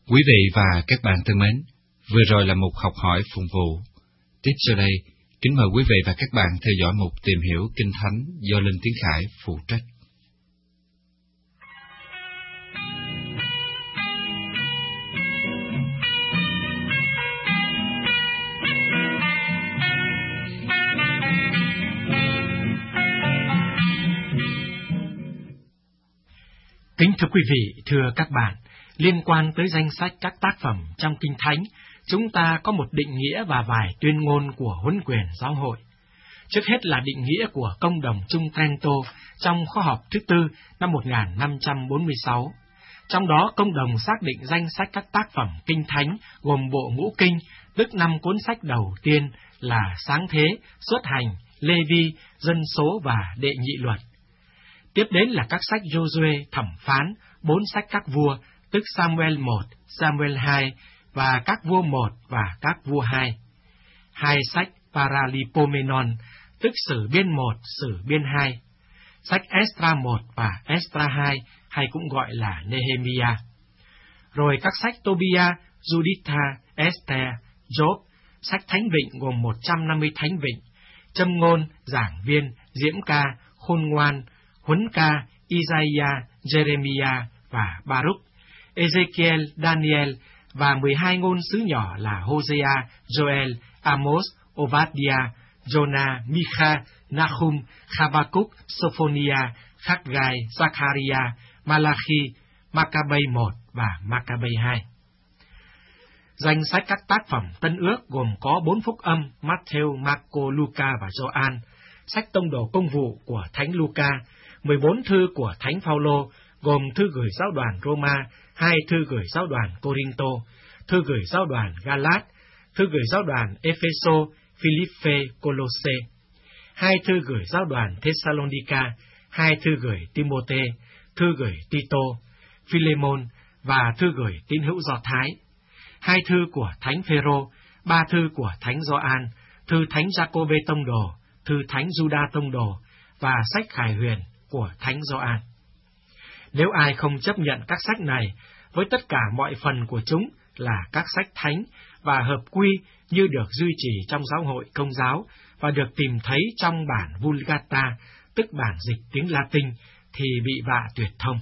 Quý vị và các bạn thân mến, vừa rồi là mục học hỏi phụng vụ. Tiếp sau đây, kính mời quý vị và các bạn theo dõi mục tìm hiểu Kinh Thánh do Linh Tiến Khải phụ trách. Kính thưa quý vị, thưa các bạn, liên quan tới danh sách các tác phẩm trong Kinh Thánh, chúng ta có một định nghĩa và vài tuyên ngôn của huấn quyền giáo hội. Trước hết là định nghĩa của Công đồng Trung Trento trong khóa họp thứ tư năm một nghìn năm trăm bốn mươi sáu. Trong đó, Công đồng xác định danh sách các tác phẩm Kinh Thánh gồm bộ Ngũ Kinh, tức năm cuốn sách đầu tiên là Sáng Thế, Xuất Hành, Lê Vi, Dân Số và Đệ Nhị Luật. Tiếp đến là các sách Giô-suê, Thẩm Phán, bốn sách các vua, tức Samuel một, Samuel hai, và các vua một và các vua hai. Hai sách Paralipomenon, tức Sử Biên một, Sử Biên hai. Sách Estra một và Estra hai, hay cũng gọi là Nehemiah. Rồi các sách Tobia, Juditha, Esther, Job, sách Thánh Vịnh gồm một trăm năm mươi Thánh Vịnh, Châm Ngôn, Giảng Viên, Diễm Ca, Khôn Ngoan, Huấn Ca, Isaiah, Jeremiah và Baruch, Ezekiel, Daniel và mười hai ngôn sứ nhỏ là Hosea, Joel, Amos, Obadiah, Jonah, Micha, Nahum, Habakkuk, Sophoniah, Haggai, Zachariah, Malachi, Maccabe một và Maccabe hai. Danh sách các tác phẩm Tân Ước gồm có bốn phúc âm Matthew, Marco, Luca và Gioan, sách Tông đồ Công vụ của Thánh Luca, mười bốn thư của Thánh Phaolô gồm thư gửi giáo đoàn Roma, hai thư gửi giáo đoàn Corinto, thư gửi giáo đoàn Galat, thư gửi giáo đoàn Epheso, Philippe, Colosse, hai thư gửi giáo đoàn Thessalonica, hai thư gửi Timothée, thư gửi Tito, Philemon và thư gửi tín hữu Do Thái, hai thư của Thánh Phêrô, ba thư của Thánh Gioan, thư Thánh Giacôbê Tông đồ, thư Thánh Giuđa Tông đồ và sách Khải Huyền của Thánh Gioan. Nếu ai không chấp nhận các sách này với tất cả mọi phần của chúng là các sách thánh và hợp quy như được duy trì trong giáo hội Công giáo và được tìm thấy trong bản Vulgata, tức bản dịch tiếng Latin, thì bị vạ tuyệt thông.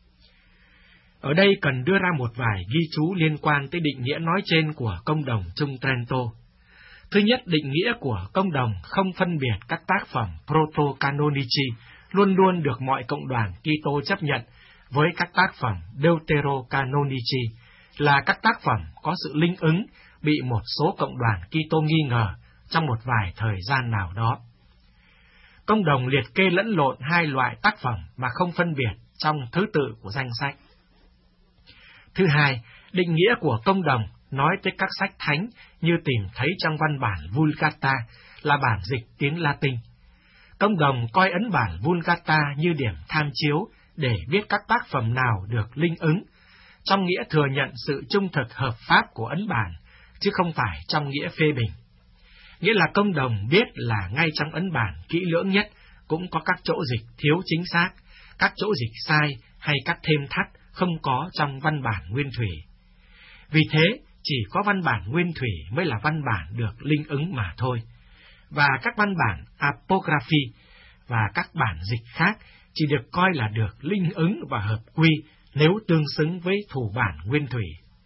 Ở đây cần đưa ra một vài ghi chú liên quan tới định nghĩa nói trên của Công đồng Trung Trento. Thứ nhất, định nghĩa của Công đồng không phân biệt các tác phẩm Proto-Canonici luôn luôn được mọi cộng đoàn Kitô chấp nhận với các tác phẩm Deuterocanonici là các tác phẩm có sự linh ứng bị một số cộng đoàn Kitô nghi ngờ trong một vài thời gian nào đó. Công đồng liệt kê lẫn lộn hai loại tác phẩm mà không phân biệt trong thứ tự của danh sách. Thứ hai, định nghĩa của Công đồng nói tới các sách thánh như tìm thấy trong văn bản Vulgata là bản dịch tiếng Latin. Công đồng coi ấn bản Vulgata như điểm tham chiếu để biết các tác phẩm nào được linh ứng, trong nghĩa thừa nhận sự trung thực hợp pháp của ấn bản, chứ không phải trong nghĩa phê bình. Nghĩa là công đồng biết là ngay trong ấn bản kỹ lưỡng nhất cũng có các chỗ dịch thiếu chính xác, các chỗ dịch sai hay các thêm thắt không có trong văn bản nguyên thủy. Vì thế, chỉ có văn bản nguyên thủy mới là văn bản được linh ứng mà thôi, và các văn bản apocryphy và các bản dịch khác chỉ được coi là được linh ứng và hợp quy nếu tương xứng với thủ bản nguyên thủy.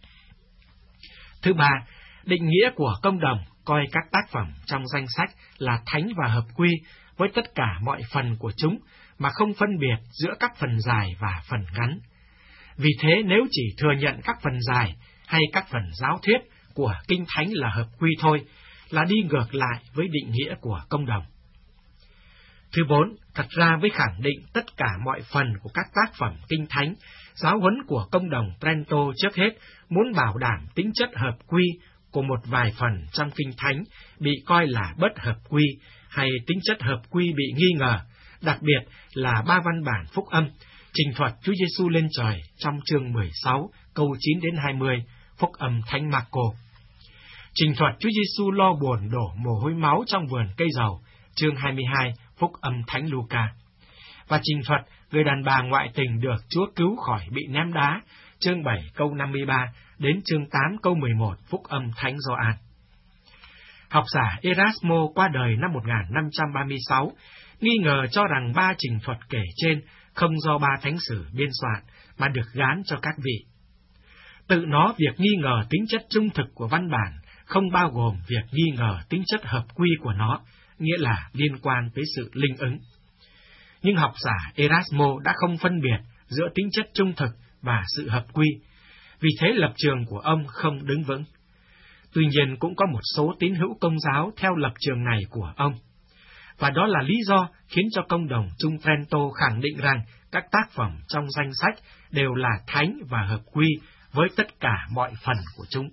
Thứ ba, định nghĩa của công đồng coi các tác phẩm trong danh sách là thánh và hợp quy với tất cả mọi phần của chúng mà không phân biệt giữa các phần dài và phần ngắn. Vì thế, nếu chỉ thừa nhận các phần dài hay các phần giáo thuyết của Kinh Thánh là hợp quy thôi, là đi ngược lại với định nghĩa của công đồng. Thứ bốn, thật ra với khẳng định tất cả mọi phần của các tác phẩm Kinh Thánh, giáo huấn của công đồng Trento trước hết muốn bảo đảm tính chất hợp quy của một vài phần trong Kinh Thánh bị coi là bất hợp quy hay tính chất hợp quy bị nghi ngờ, đặc biệt là ba văn bản phúc âm, trình thuật Chúa Giêsu lên trời trong chương mười sáu, câu chín đến hai mươi, phúc âm Thánh Marco. Trình thuật Chúa Giêsu lo buồn đổ mồ hôi máu trong vườn cây dầu, chương hai mươi hai, phúc âm Thánh Luca. Và trình thuật người đàn bà ngoại tình được Chúa cứu khỏi bị ném đá chương bảy câu năm mươi ba đến chương tám câu mười một Phúc âm Thánh Gioan. Học giả Erasmo qua đời năm một nghìn năm trăm ba mươi sáu, nghi ngờ cho rằng ba trình thuật kể trên không do ba thánh sử biên soạn mà được gán cho các vị. Tự nó, việc nghi ngờ tính chất trung thực của văn bản không bao gồm việc nghi ngờ tính chất hợp quy của nó, nghĩa là liên quan tới sự linh ứng. Nhưng học giả Erasmo đã không phân biệt giữa tính chất trung thực và sự hợp quy, vì thế lập trường của ông không đứng vững. Tuy nhiên cũng có một số tín hữu Công giáo theo lập trường này của ông, và đó là lý do khiến cho Công đồng Trung Trento khẳng định rằng các tác phẩm trong danh sách đều là thánh và hợp quy với tất cả mọi phần của chúng.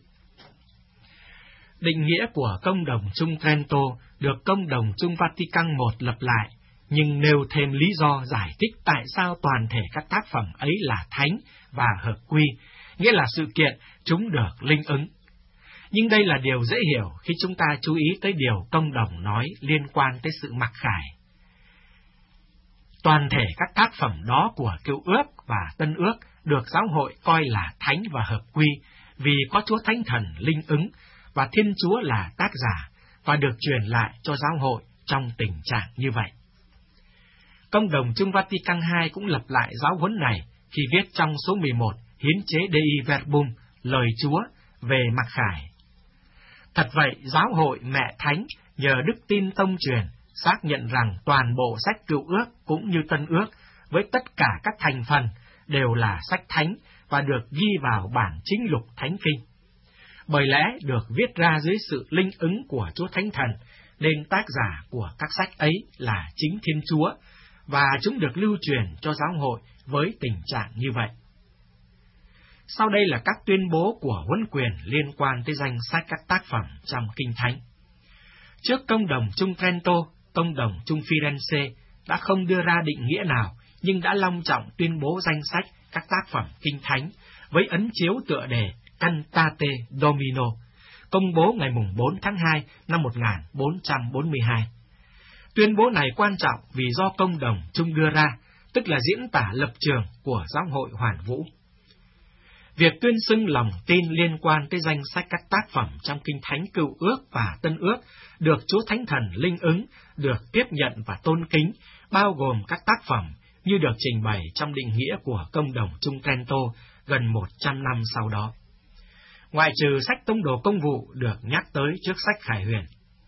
Định nghĩa của Công đồng Trung Trento được Công đồng Trung Vatican một lập lại, nhưng nêu thêm lý do giải thích tại sao toàn thể các tác phẩm ấy là thánh và hợp quy, nghĩa là sự kiện chúng được linh ứng. Nhưng đây là điều dễ hiểu khi chúng ta chú ý tới điều Công đồng nói liên quan tới sự mặc khải. Toàn thể các tác phẩm đó của Cựu Ước và Tân Ước được giáo hội coi là thánh và hợp quy vì có Chúa Thánh Thần linh ứng và Thiên Chúa là tác giả và được truyền lại cho giáo hội trong tình trạng như vậy. Công đồng Trung Vatican hai cũng lập lại giáo huấn này khi viết trong số mười một Hiến chế Dei Verbum, lời Chúa, về mặc khải. Thật vậy, giáo hội Mẹ Thánh nhờ đức tin tông truyền xác nhận rằng toàn bộ sách Cựu Ước cũng như Tân Ước với tất cả các thành phần đều là sách thánh và được ghi vào bản chính lục Thánh Kinh. Bởi lẽ được viết ra dưới sự linh ứng của Chúa Thánh Thần, nên tác giả của các sách ấy là chính Thiên Chúa, và chúng được lưu truyền cho giáo hội với tình trạng như vậy. Sau đây là các tuyên bố của huấn quyền liên quan tới danh sách các tác phẩm trong Kinh Thánh. Trước Công đồng Trung Trento, Công đồng Trung Firenze đã không đưa ra định nghĩa nào, nhưng đã long trọng tuyên bố danh sách các tác phẩm Kinh Thánh với ấn chiếu tựa đề Cantate Domino, công bố ngày bốn tháng hai năm một nghìn bốn trăm bốn mươi hai. Tuyên bố này quan trọng vì do Công đồng Trung đưa ra, tức là diễn tả lập trường của giáo hội Hoàn Vũ. Việc tuyên xưng lòng tin liên quan tới danh sách các tác phẩm trong Kinh Thánh Cựu Ước và Tân Ước được Chúa Thánh Thần linh ứng, được tiếp nhận và tôn kính, bao gồm các tác phẩm như được trình bày trong định nghĩa của Công đồng Trung Trento gần một trăm năm sau đó. Ngoại trừ sách Tông đồ Công vụ được nhắc tới trước sách Khải Huyền.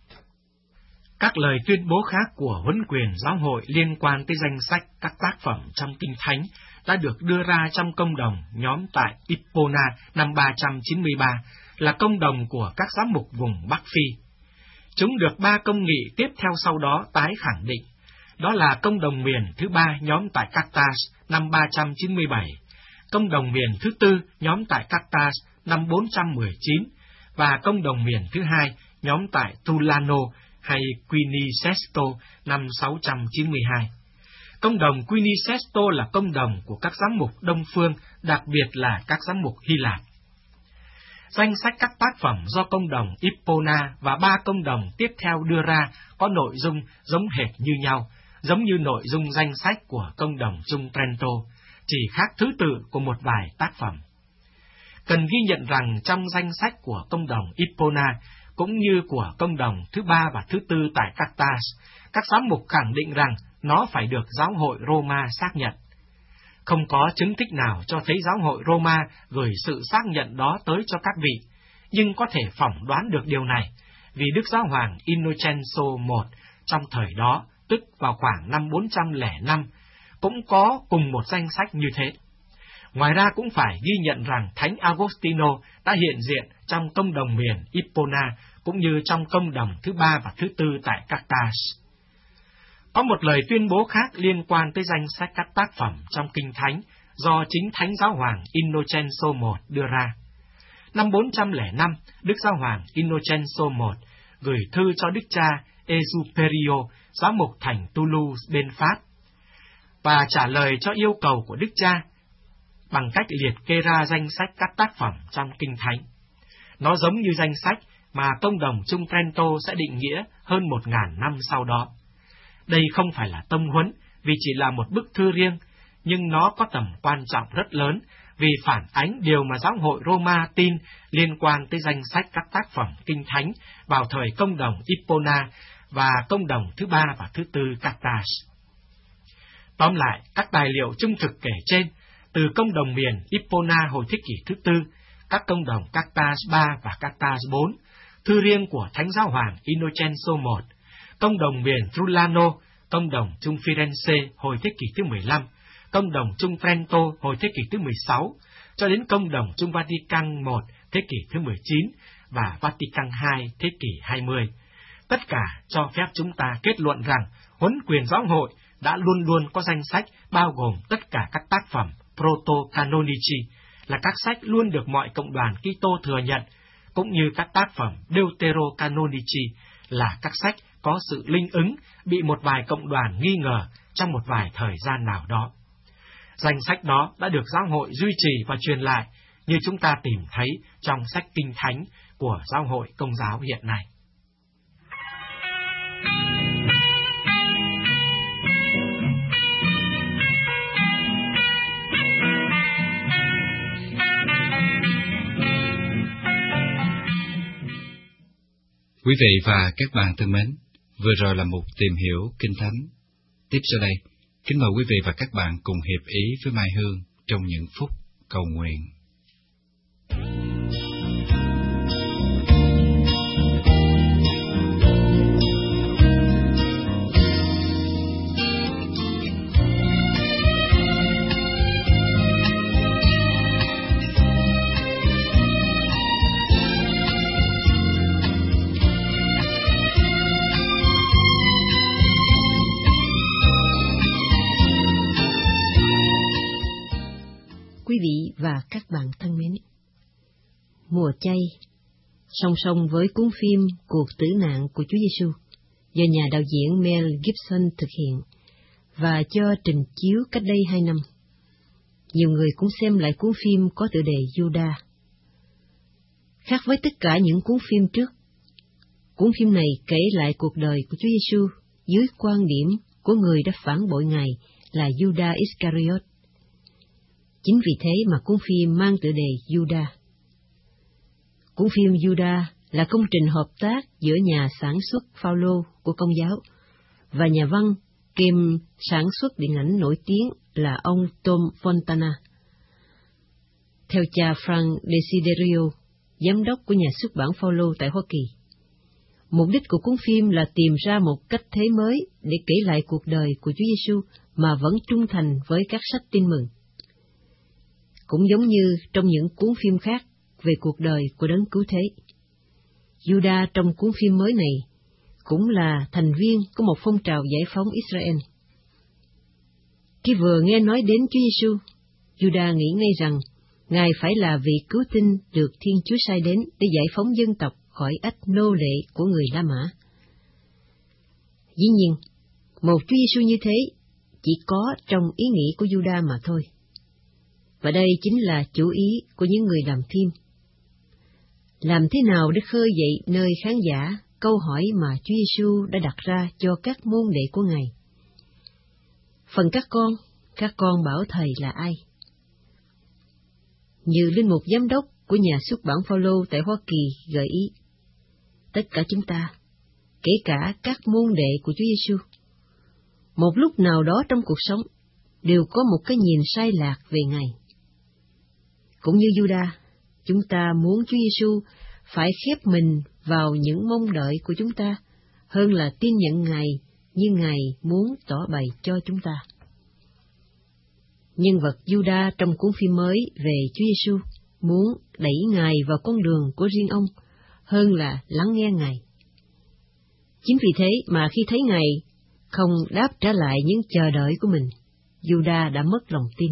Các lời tuyên bố khác của huấn quyền giáo hội liên quan tới danh sách các tác phẩm trong Kinh Thánh đã được đưa ra trong công đồng nhóm tại Ipona năm ba trăm chín mươi ba, là công đồng của các giám mục vùng Bắc Phi. Chúng được ba công nghị tiếp theo sau đó tái khẳng định, đó là công đồng miền thứ ba nhóm tại Carthage năm ba trăm chín mươi bảy, công đồng miền thứ tư nhóm tại Carthage năm bốn trăm mười chín, và công đồng miền thứ hai nhóm tại Tulano hay Quinicesto năm sáu trăm chín mươi hai. Công đồng Quinicesto là công đồng của các giám mục Đông Phương, đặc biệt là các giám mục Hy Lạp. Danh sách các tác phẩm do công đồng Ipona và ba công đồng tiếp theo đưa ra có nội dung giống hệt như nhau, giống như nội dung danh sách của công đồng Trung Trento, chỉ khác thứ tự của một vài tác phẩm. Cần ghi nhận rằng trong danh sách của công đồng Ipona, cũng như của công đồng thứ ba và thứ tư tại Carthage, các giám mục khẳng định rằng nó phải được giáo hội Roma xác nhận. Không có chứng tích nào cho thấy giáo hội Roma gửi sự xác nhận đó tới cho các vị, nhưng có thể phỏng đoán được điều này, vì Đức Giáo hoàng Innocenzo một trong thời đó, tức vào khoảng năm bốn trăm lẻ năm, cũng có cùng một danh sách như thế. Ngoài ra cũng phải ghi nhận rằng Thánh Agostino đã hiện diện trong công đồng miền Ipona, cũng như trong công đồng thứ ba và thứ tư tại Carthage. Có một lời tuyên bố khác liên quan tới danh sách các tác phẩm trong Kinh Thánh do chính Thánh Giáo hoàng Innocenzo một đưa ra. Năm bốn trăm lẻ năm, Đức Giáo hoàng Innocenzo một gửi thư cho Đức cha Ezuperio, giám mục thành Toulouse bên Pháp, và trả lời cho yêu cầu của Đức cha bằng cách liệt kê ra danh sách các tác phẩm trong Kinh Thánh. Nó giống như danh sách mà công đồng Trung Trento sẽ định nghĩa hơn một ngàn năm sau đó. Đây không phải là tông huấn, vì chỉ là một bức thư riêng, nhưng nó có tầm quan trọng rất lớn vì phản ánh điều mà giáo hội Roma tin liên quan tới danh sách các tác phẩm kinh thánh vào thời công đồng Hippona và công đồng thứ ba và thứ tư Carthage. Tóm lại, các tài liệu trung thực kể trên, từ công đồng miền Hippona hồi thế kỷ thứ tư, các công đồng Carthage ba và Carthage bốn, thư riêng của Thánh Giáo hoàng Innocenzo một, công đồng miền Trulano, công đồng Trung Firenze hồi thế kỷ thứ mười lăm, công đồng Trung Trento hồi thế kỷ thứ mười sáu, cho đến công đồng Trung Vatican một thế kỷ thứ mười chín và Vatican hai thế kỷ hai mươi. Tất cả cho phép chúng ta kết luận rằng huấn quyền giáo hội đã luôn luôn có danh sách bao gồm tất cả các tác phẩm Proto-Canonici, là các sách luôn được mọi cộng đoàn Kitô thừa nhận, cũng như các tác phẩm Deuterocanonici, là các sách có sự linh ứng bị một vài cộng đoàn nghi ngờ trong một vài thời gian nào đó. Danh sách đó đã được giáo hội duy trì và truyền lại, như chúng ta tìm thấy trong sách Kinh Thánh của giáo hội Công giáo hiện nay. Quý vị và các bạn thân mến, vừa rồi là một tìm hiểu Kinh Thánh. Tiếp sau đây, kính mời quý vị và các bạn cùng hiệp ý với Mai Hương trong những phút cầu nguyện. Quý vị và các bạn thân mến, Mùa Chay, song song với cuốn phim Cuộc tử nạn của Chúa Giêsu do nhà đạo diễn Mel Gibson thực hiện và cho trình chiếu cách đây hai năm, nhiều người cũng xem lại cuốn phim có tựa đề Judas. Khác với tất cả những cuốn phim trước, cuốn phim này kể lại cuộc đời của Chúa Giêsu dưới quan điểm của người đã phản bội Ngài là Judas Iscariot. Chính vì thế mà cuốn phim mang tựa đề Judas. Cuốn phim Judas là công trình hợp tác giữa nhà sản xuất Phaolô của Công giáo và nhà văn kiêm sản xuất điện ảnh nổi tiếng là ông Tom Fontana. Theo cha Frank Desiderio, giám đốc của nhà xuất bản Phaolô tại Hoa Kỳ, mục đích của cuốn phim là tìm ra một cách thế mới để kể lại cuộc đời của Chúa Giêsu mà vẫn trung thành với các sách Tin mừng. Cũng giống như trong những cuốn phim khác về cuộc đời của Đấng Cứu Thế, Judas trong cuốn phim mới này cũng là thành viên của một phong trào giải phóng Israel. Khi vừa nghe nói đến Chúa Giêsu, Judas nghĩ ngay rằng Ngài phải là vị cứu tinh được Thiên Chúa sai đến để giải phóng dân tộc khỏi ách nô lệ của người La Mã. Dĩ nhiên, một Chúa Giêsu như thế chỉ có trong ý nghĩ của Judas mà thôi. Và đây chính là chủ ý của những người làm phim. Làm thế nào để khơi dậy nơi khán giả câu hỏi mà Chúa Giêsu đã đặt ra cho các môn đệ của Ngài? Phần các con, các con bảo Thầy là ai? Như linh mục giám đốc của nhà xuất bản Phaolô tại Hoa Kỳ gợi ý, tất cả chúng ta, kể cả các môn đệ của Chúa Giêsu, một lúc nào đó trong cuộc sống đều có một cái nhìn sai lạc về Ngài. Cũng như Judas, chúng ta muốn Chúa Giêsu phải khép mình vào những mong đợi của chúng ta hơn là tin nhận Ngài như Ngài muốn tỏ bày cho chúng ta. Nhân vật Judas trong cuốn phim mới về Chúa Giêsu muốn đẩy Ngài vào con đường của riêng ông hơn là lắng nghe Ngài. Chính vì thế mà khi thấy Ngài không đáp trả lại những chờ đợi của mình, Judas đã mất lòng tin.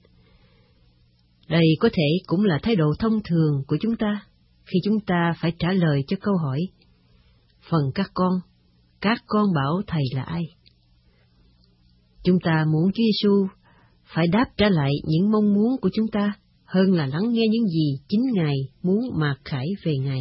Đây có thể cũng là thái độ thông thường của chúng ta khi chúng ta phải trả lời cho câu hỏi: phần các con, các con bảo Thầy là ai? Chúng ta muốn Chúa Giêsu phải đáp trả lại những mong muốn của chúng ta hơn là lắng nghe những gì chính Ngài muốn mặc khải về Ngài.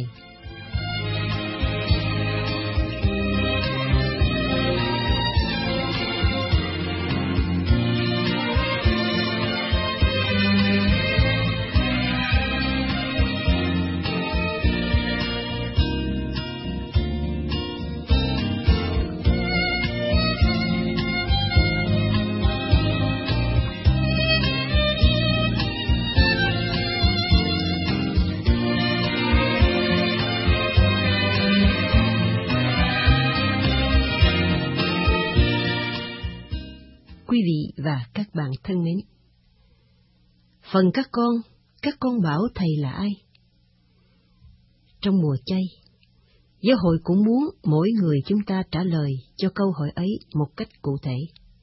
các bạn thân mến. Phần các con, các con bảo Thầy là ai? Trong mùa chay, giáo hội cũng muốn mỗi người chúng ta trả lời cho câu hỏi ấy một cách cụ thể.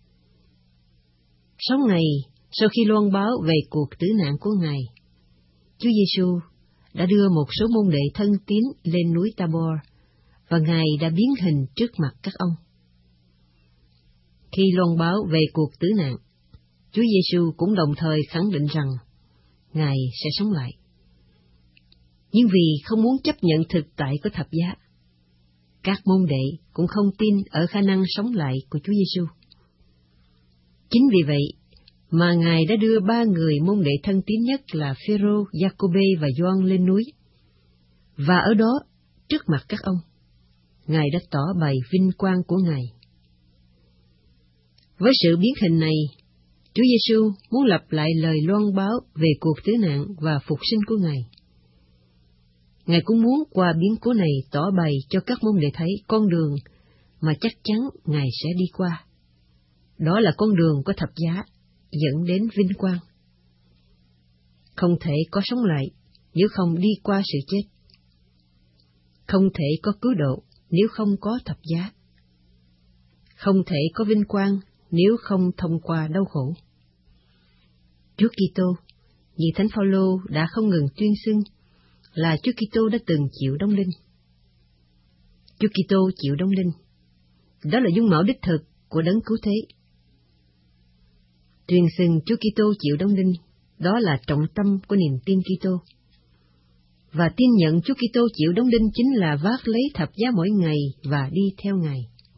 Sáu ngày sau khi loan báo về cuộc tử nạn của Ngài, Chúa Giêsu đã đưa một số môn đệ thân tín lên núi Tabor, và Ngài đã biến hình trước mặt các ông. Khi loan báo về cuộc tử nạn, Chúa Giêsu cũng đồng thời khẳng định rằng Ngài sẽ sống lại. Nhưng vì không muốn chấp nhận thực tại của thập giá, các môn đệ cũng không tin ở khả năng sống lại của Chúa Giêsu. Chính vì vậy mà Ngài đã đưa ba người môn đệ thân tín nhất là Phêrô, Giacôbê và Gioan lên núi, và ở đó, trước mặt các ông, Ngài đã tỏ bày vinh quang của Ngài. Với sự biến hình này, Chúa Giêsu muốn lặp lại lời loan báo về cuộc tử nạn và phục sinh của Ngài. Ngài cũng muốn qua biến cố này tỏ bày cho các môn đệ thấy con đường mà chắc chắn Ngài sẽ đi qua. Đó là con đường của thập giá dẫn đến vinh quang. Không thể có sống lại nếu không đi qua sự chết. Không thể có cứu độ nếu không có thập giá. Không thể có vinh quang nếu không thông qua đau khổ. Chúa Kitô, như Thánh Phaolô đã không ngừng tuyên xưng, là Chúa Kitô đã từng chịu đóng đinh. Chúa Kitô chịu đóng đinh, đó là dung mạo đích thực của đấng cứu thế. Tuyên xưng Chúa Kitô chịu đóng đinh, đó là trọng tâm của niềm tin Kitô. Và tin nhận Chúa Kitô chịu đóng đinh chính là vác lấy thập giá mỗi ngày và đi theo Ngài.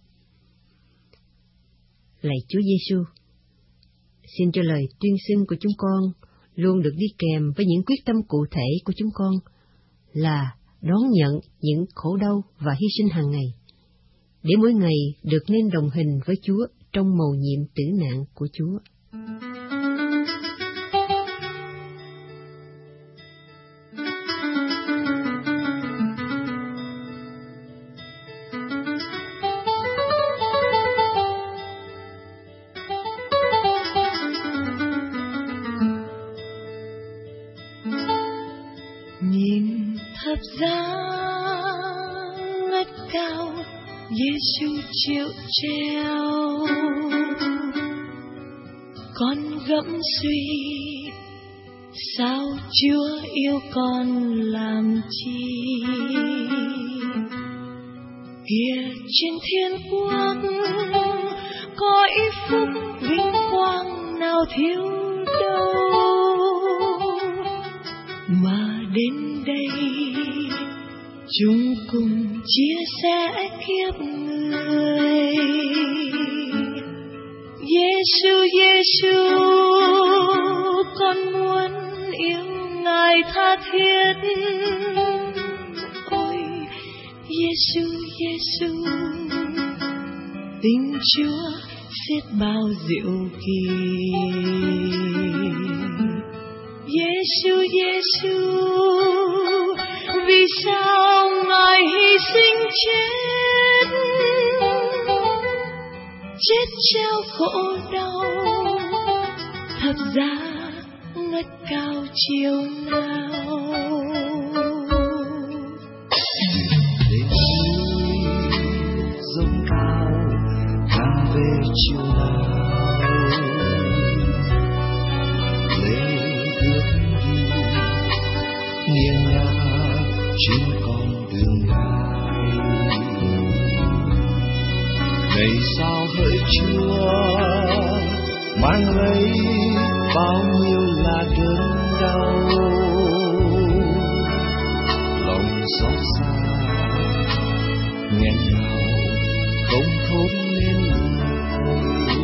Lạy Chúa Giêsu, xin cho lời tuyên xưng của chúng con luôn được đi kèm với những quyết tâm cụ thể của chúng con là đón nhận những khổ đau và hy sinh hàng ngày, để mỗi ngày được nên đồng hình với Chúa trong mầu nhiệm tử nạn của Chúa. Nhìn thập giá ngất cao, Giêsu chịu treo, con gẫm suy sao Chúa yêu con làm chi. Kìa trên thiên quốc có ít phúc vinh quang nào thiếu đâu, mà đến đây chúng cùng chia sẻ kiếp người. Giêsu, Giêsu, con muốn yêu Ngài tha thiết. Ôi Giêsu, Giêsu, tình Chúa xiết bao diệu kỳ. Giêsu, Giêsu, vì sao Ngài hy sinh chết, chết treo khổ đau, thập giá ngất cao chiều nào. Lên núi dông cao càng về chiều nào, lê bước đi nghiêng ngả trên con đường dài. Ngày sao hỡi Chúa mang lấy bao nhiêu là đớn đau, lòng xót xa nghẹn ngào không thốt nên lời.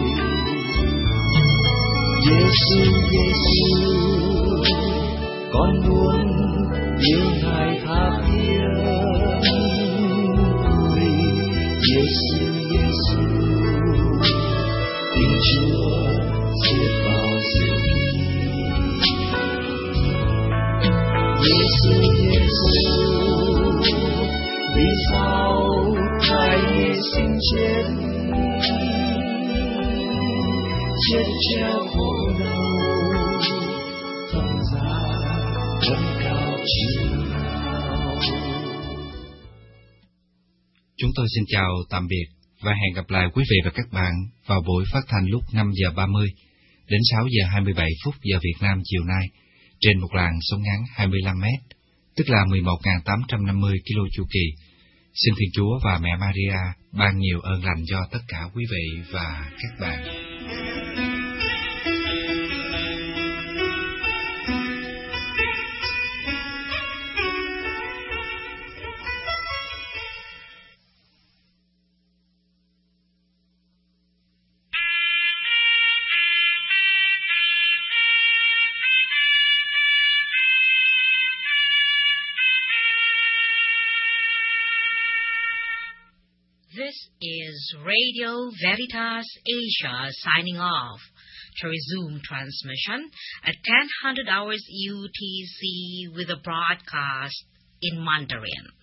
Giêsu, Giêsu, con muốn yêu Ngài tha thiết. Ôi Giêsu, Giêsu, tình Chúa xiết bao diệu kỳ. Giêsu, Giêsu, vì sao Ngài hy sinh chết, chết treo khổ đau, thăm giá vẫn cao chiều nào. Chúng tôi xin chào tạm biệt và hẹn gặp lại quý vị và các bạn vào buổi phát thanh lúc năm giờ ba mươi đến sáu giờ hai mươi bảy phút giờ Việt Nam chiều nay trên một làn sóng ngắn hai mươi lăm mét, tức là mười một nghìn tám trăm năm mươi ki lô chu kỳ. Xin Thiên Chúa và Mẹ Maria ban nhiều ơn lành cho tất cả quý vị và các bạn. This is Radio Veritas Asia signing off to resume transmission at ten hundred hours U T C with a broadcast in Mandarin.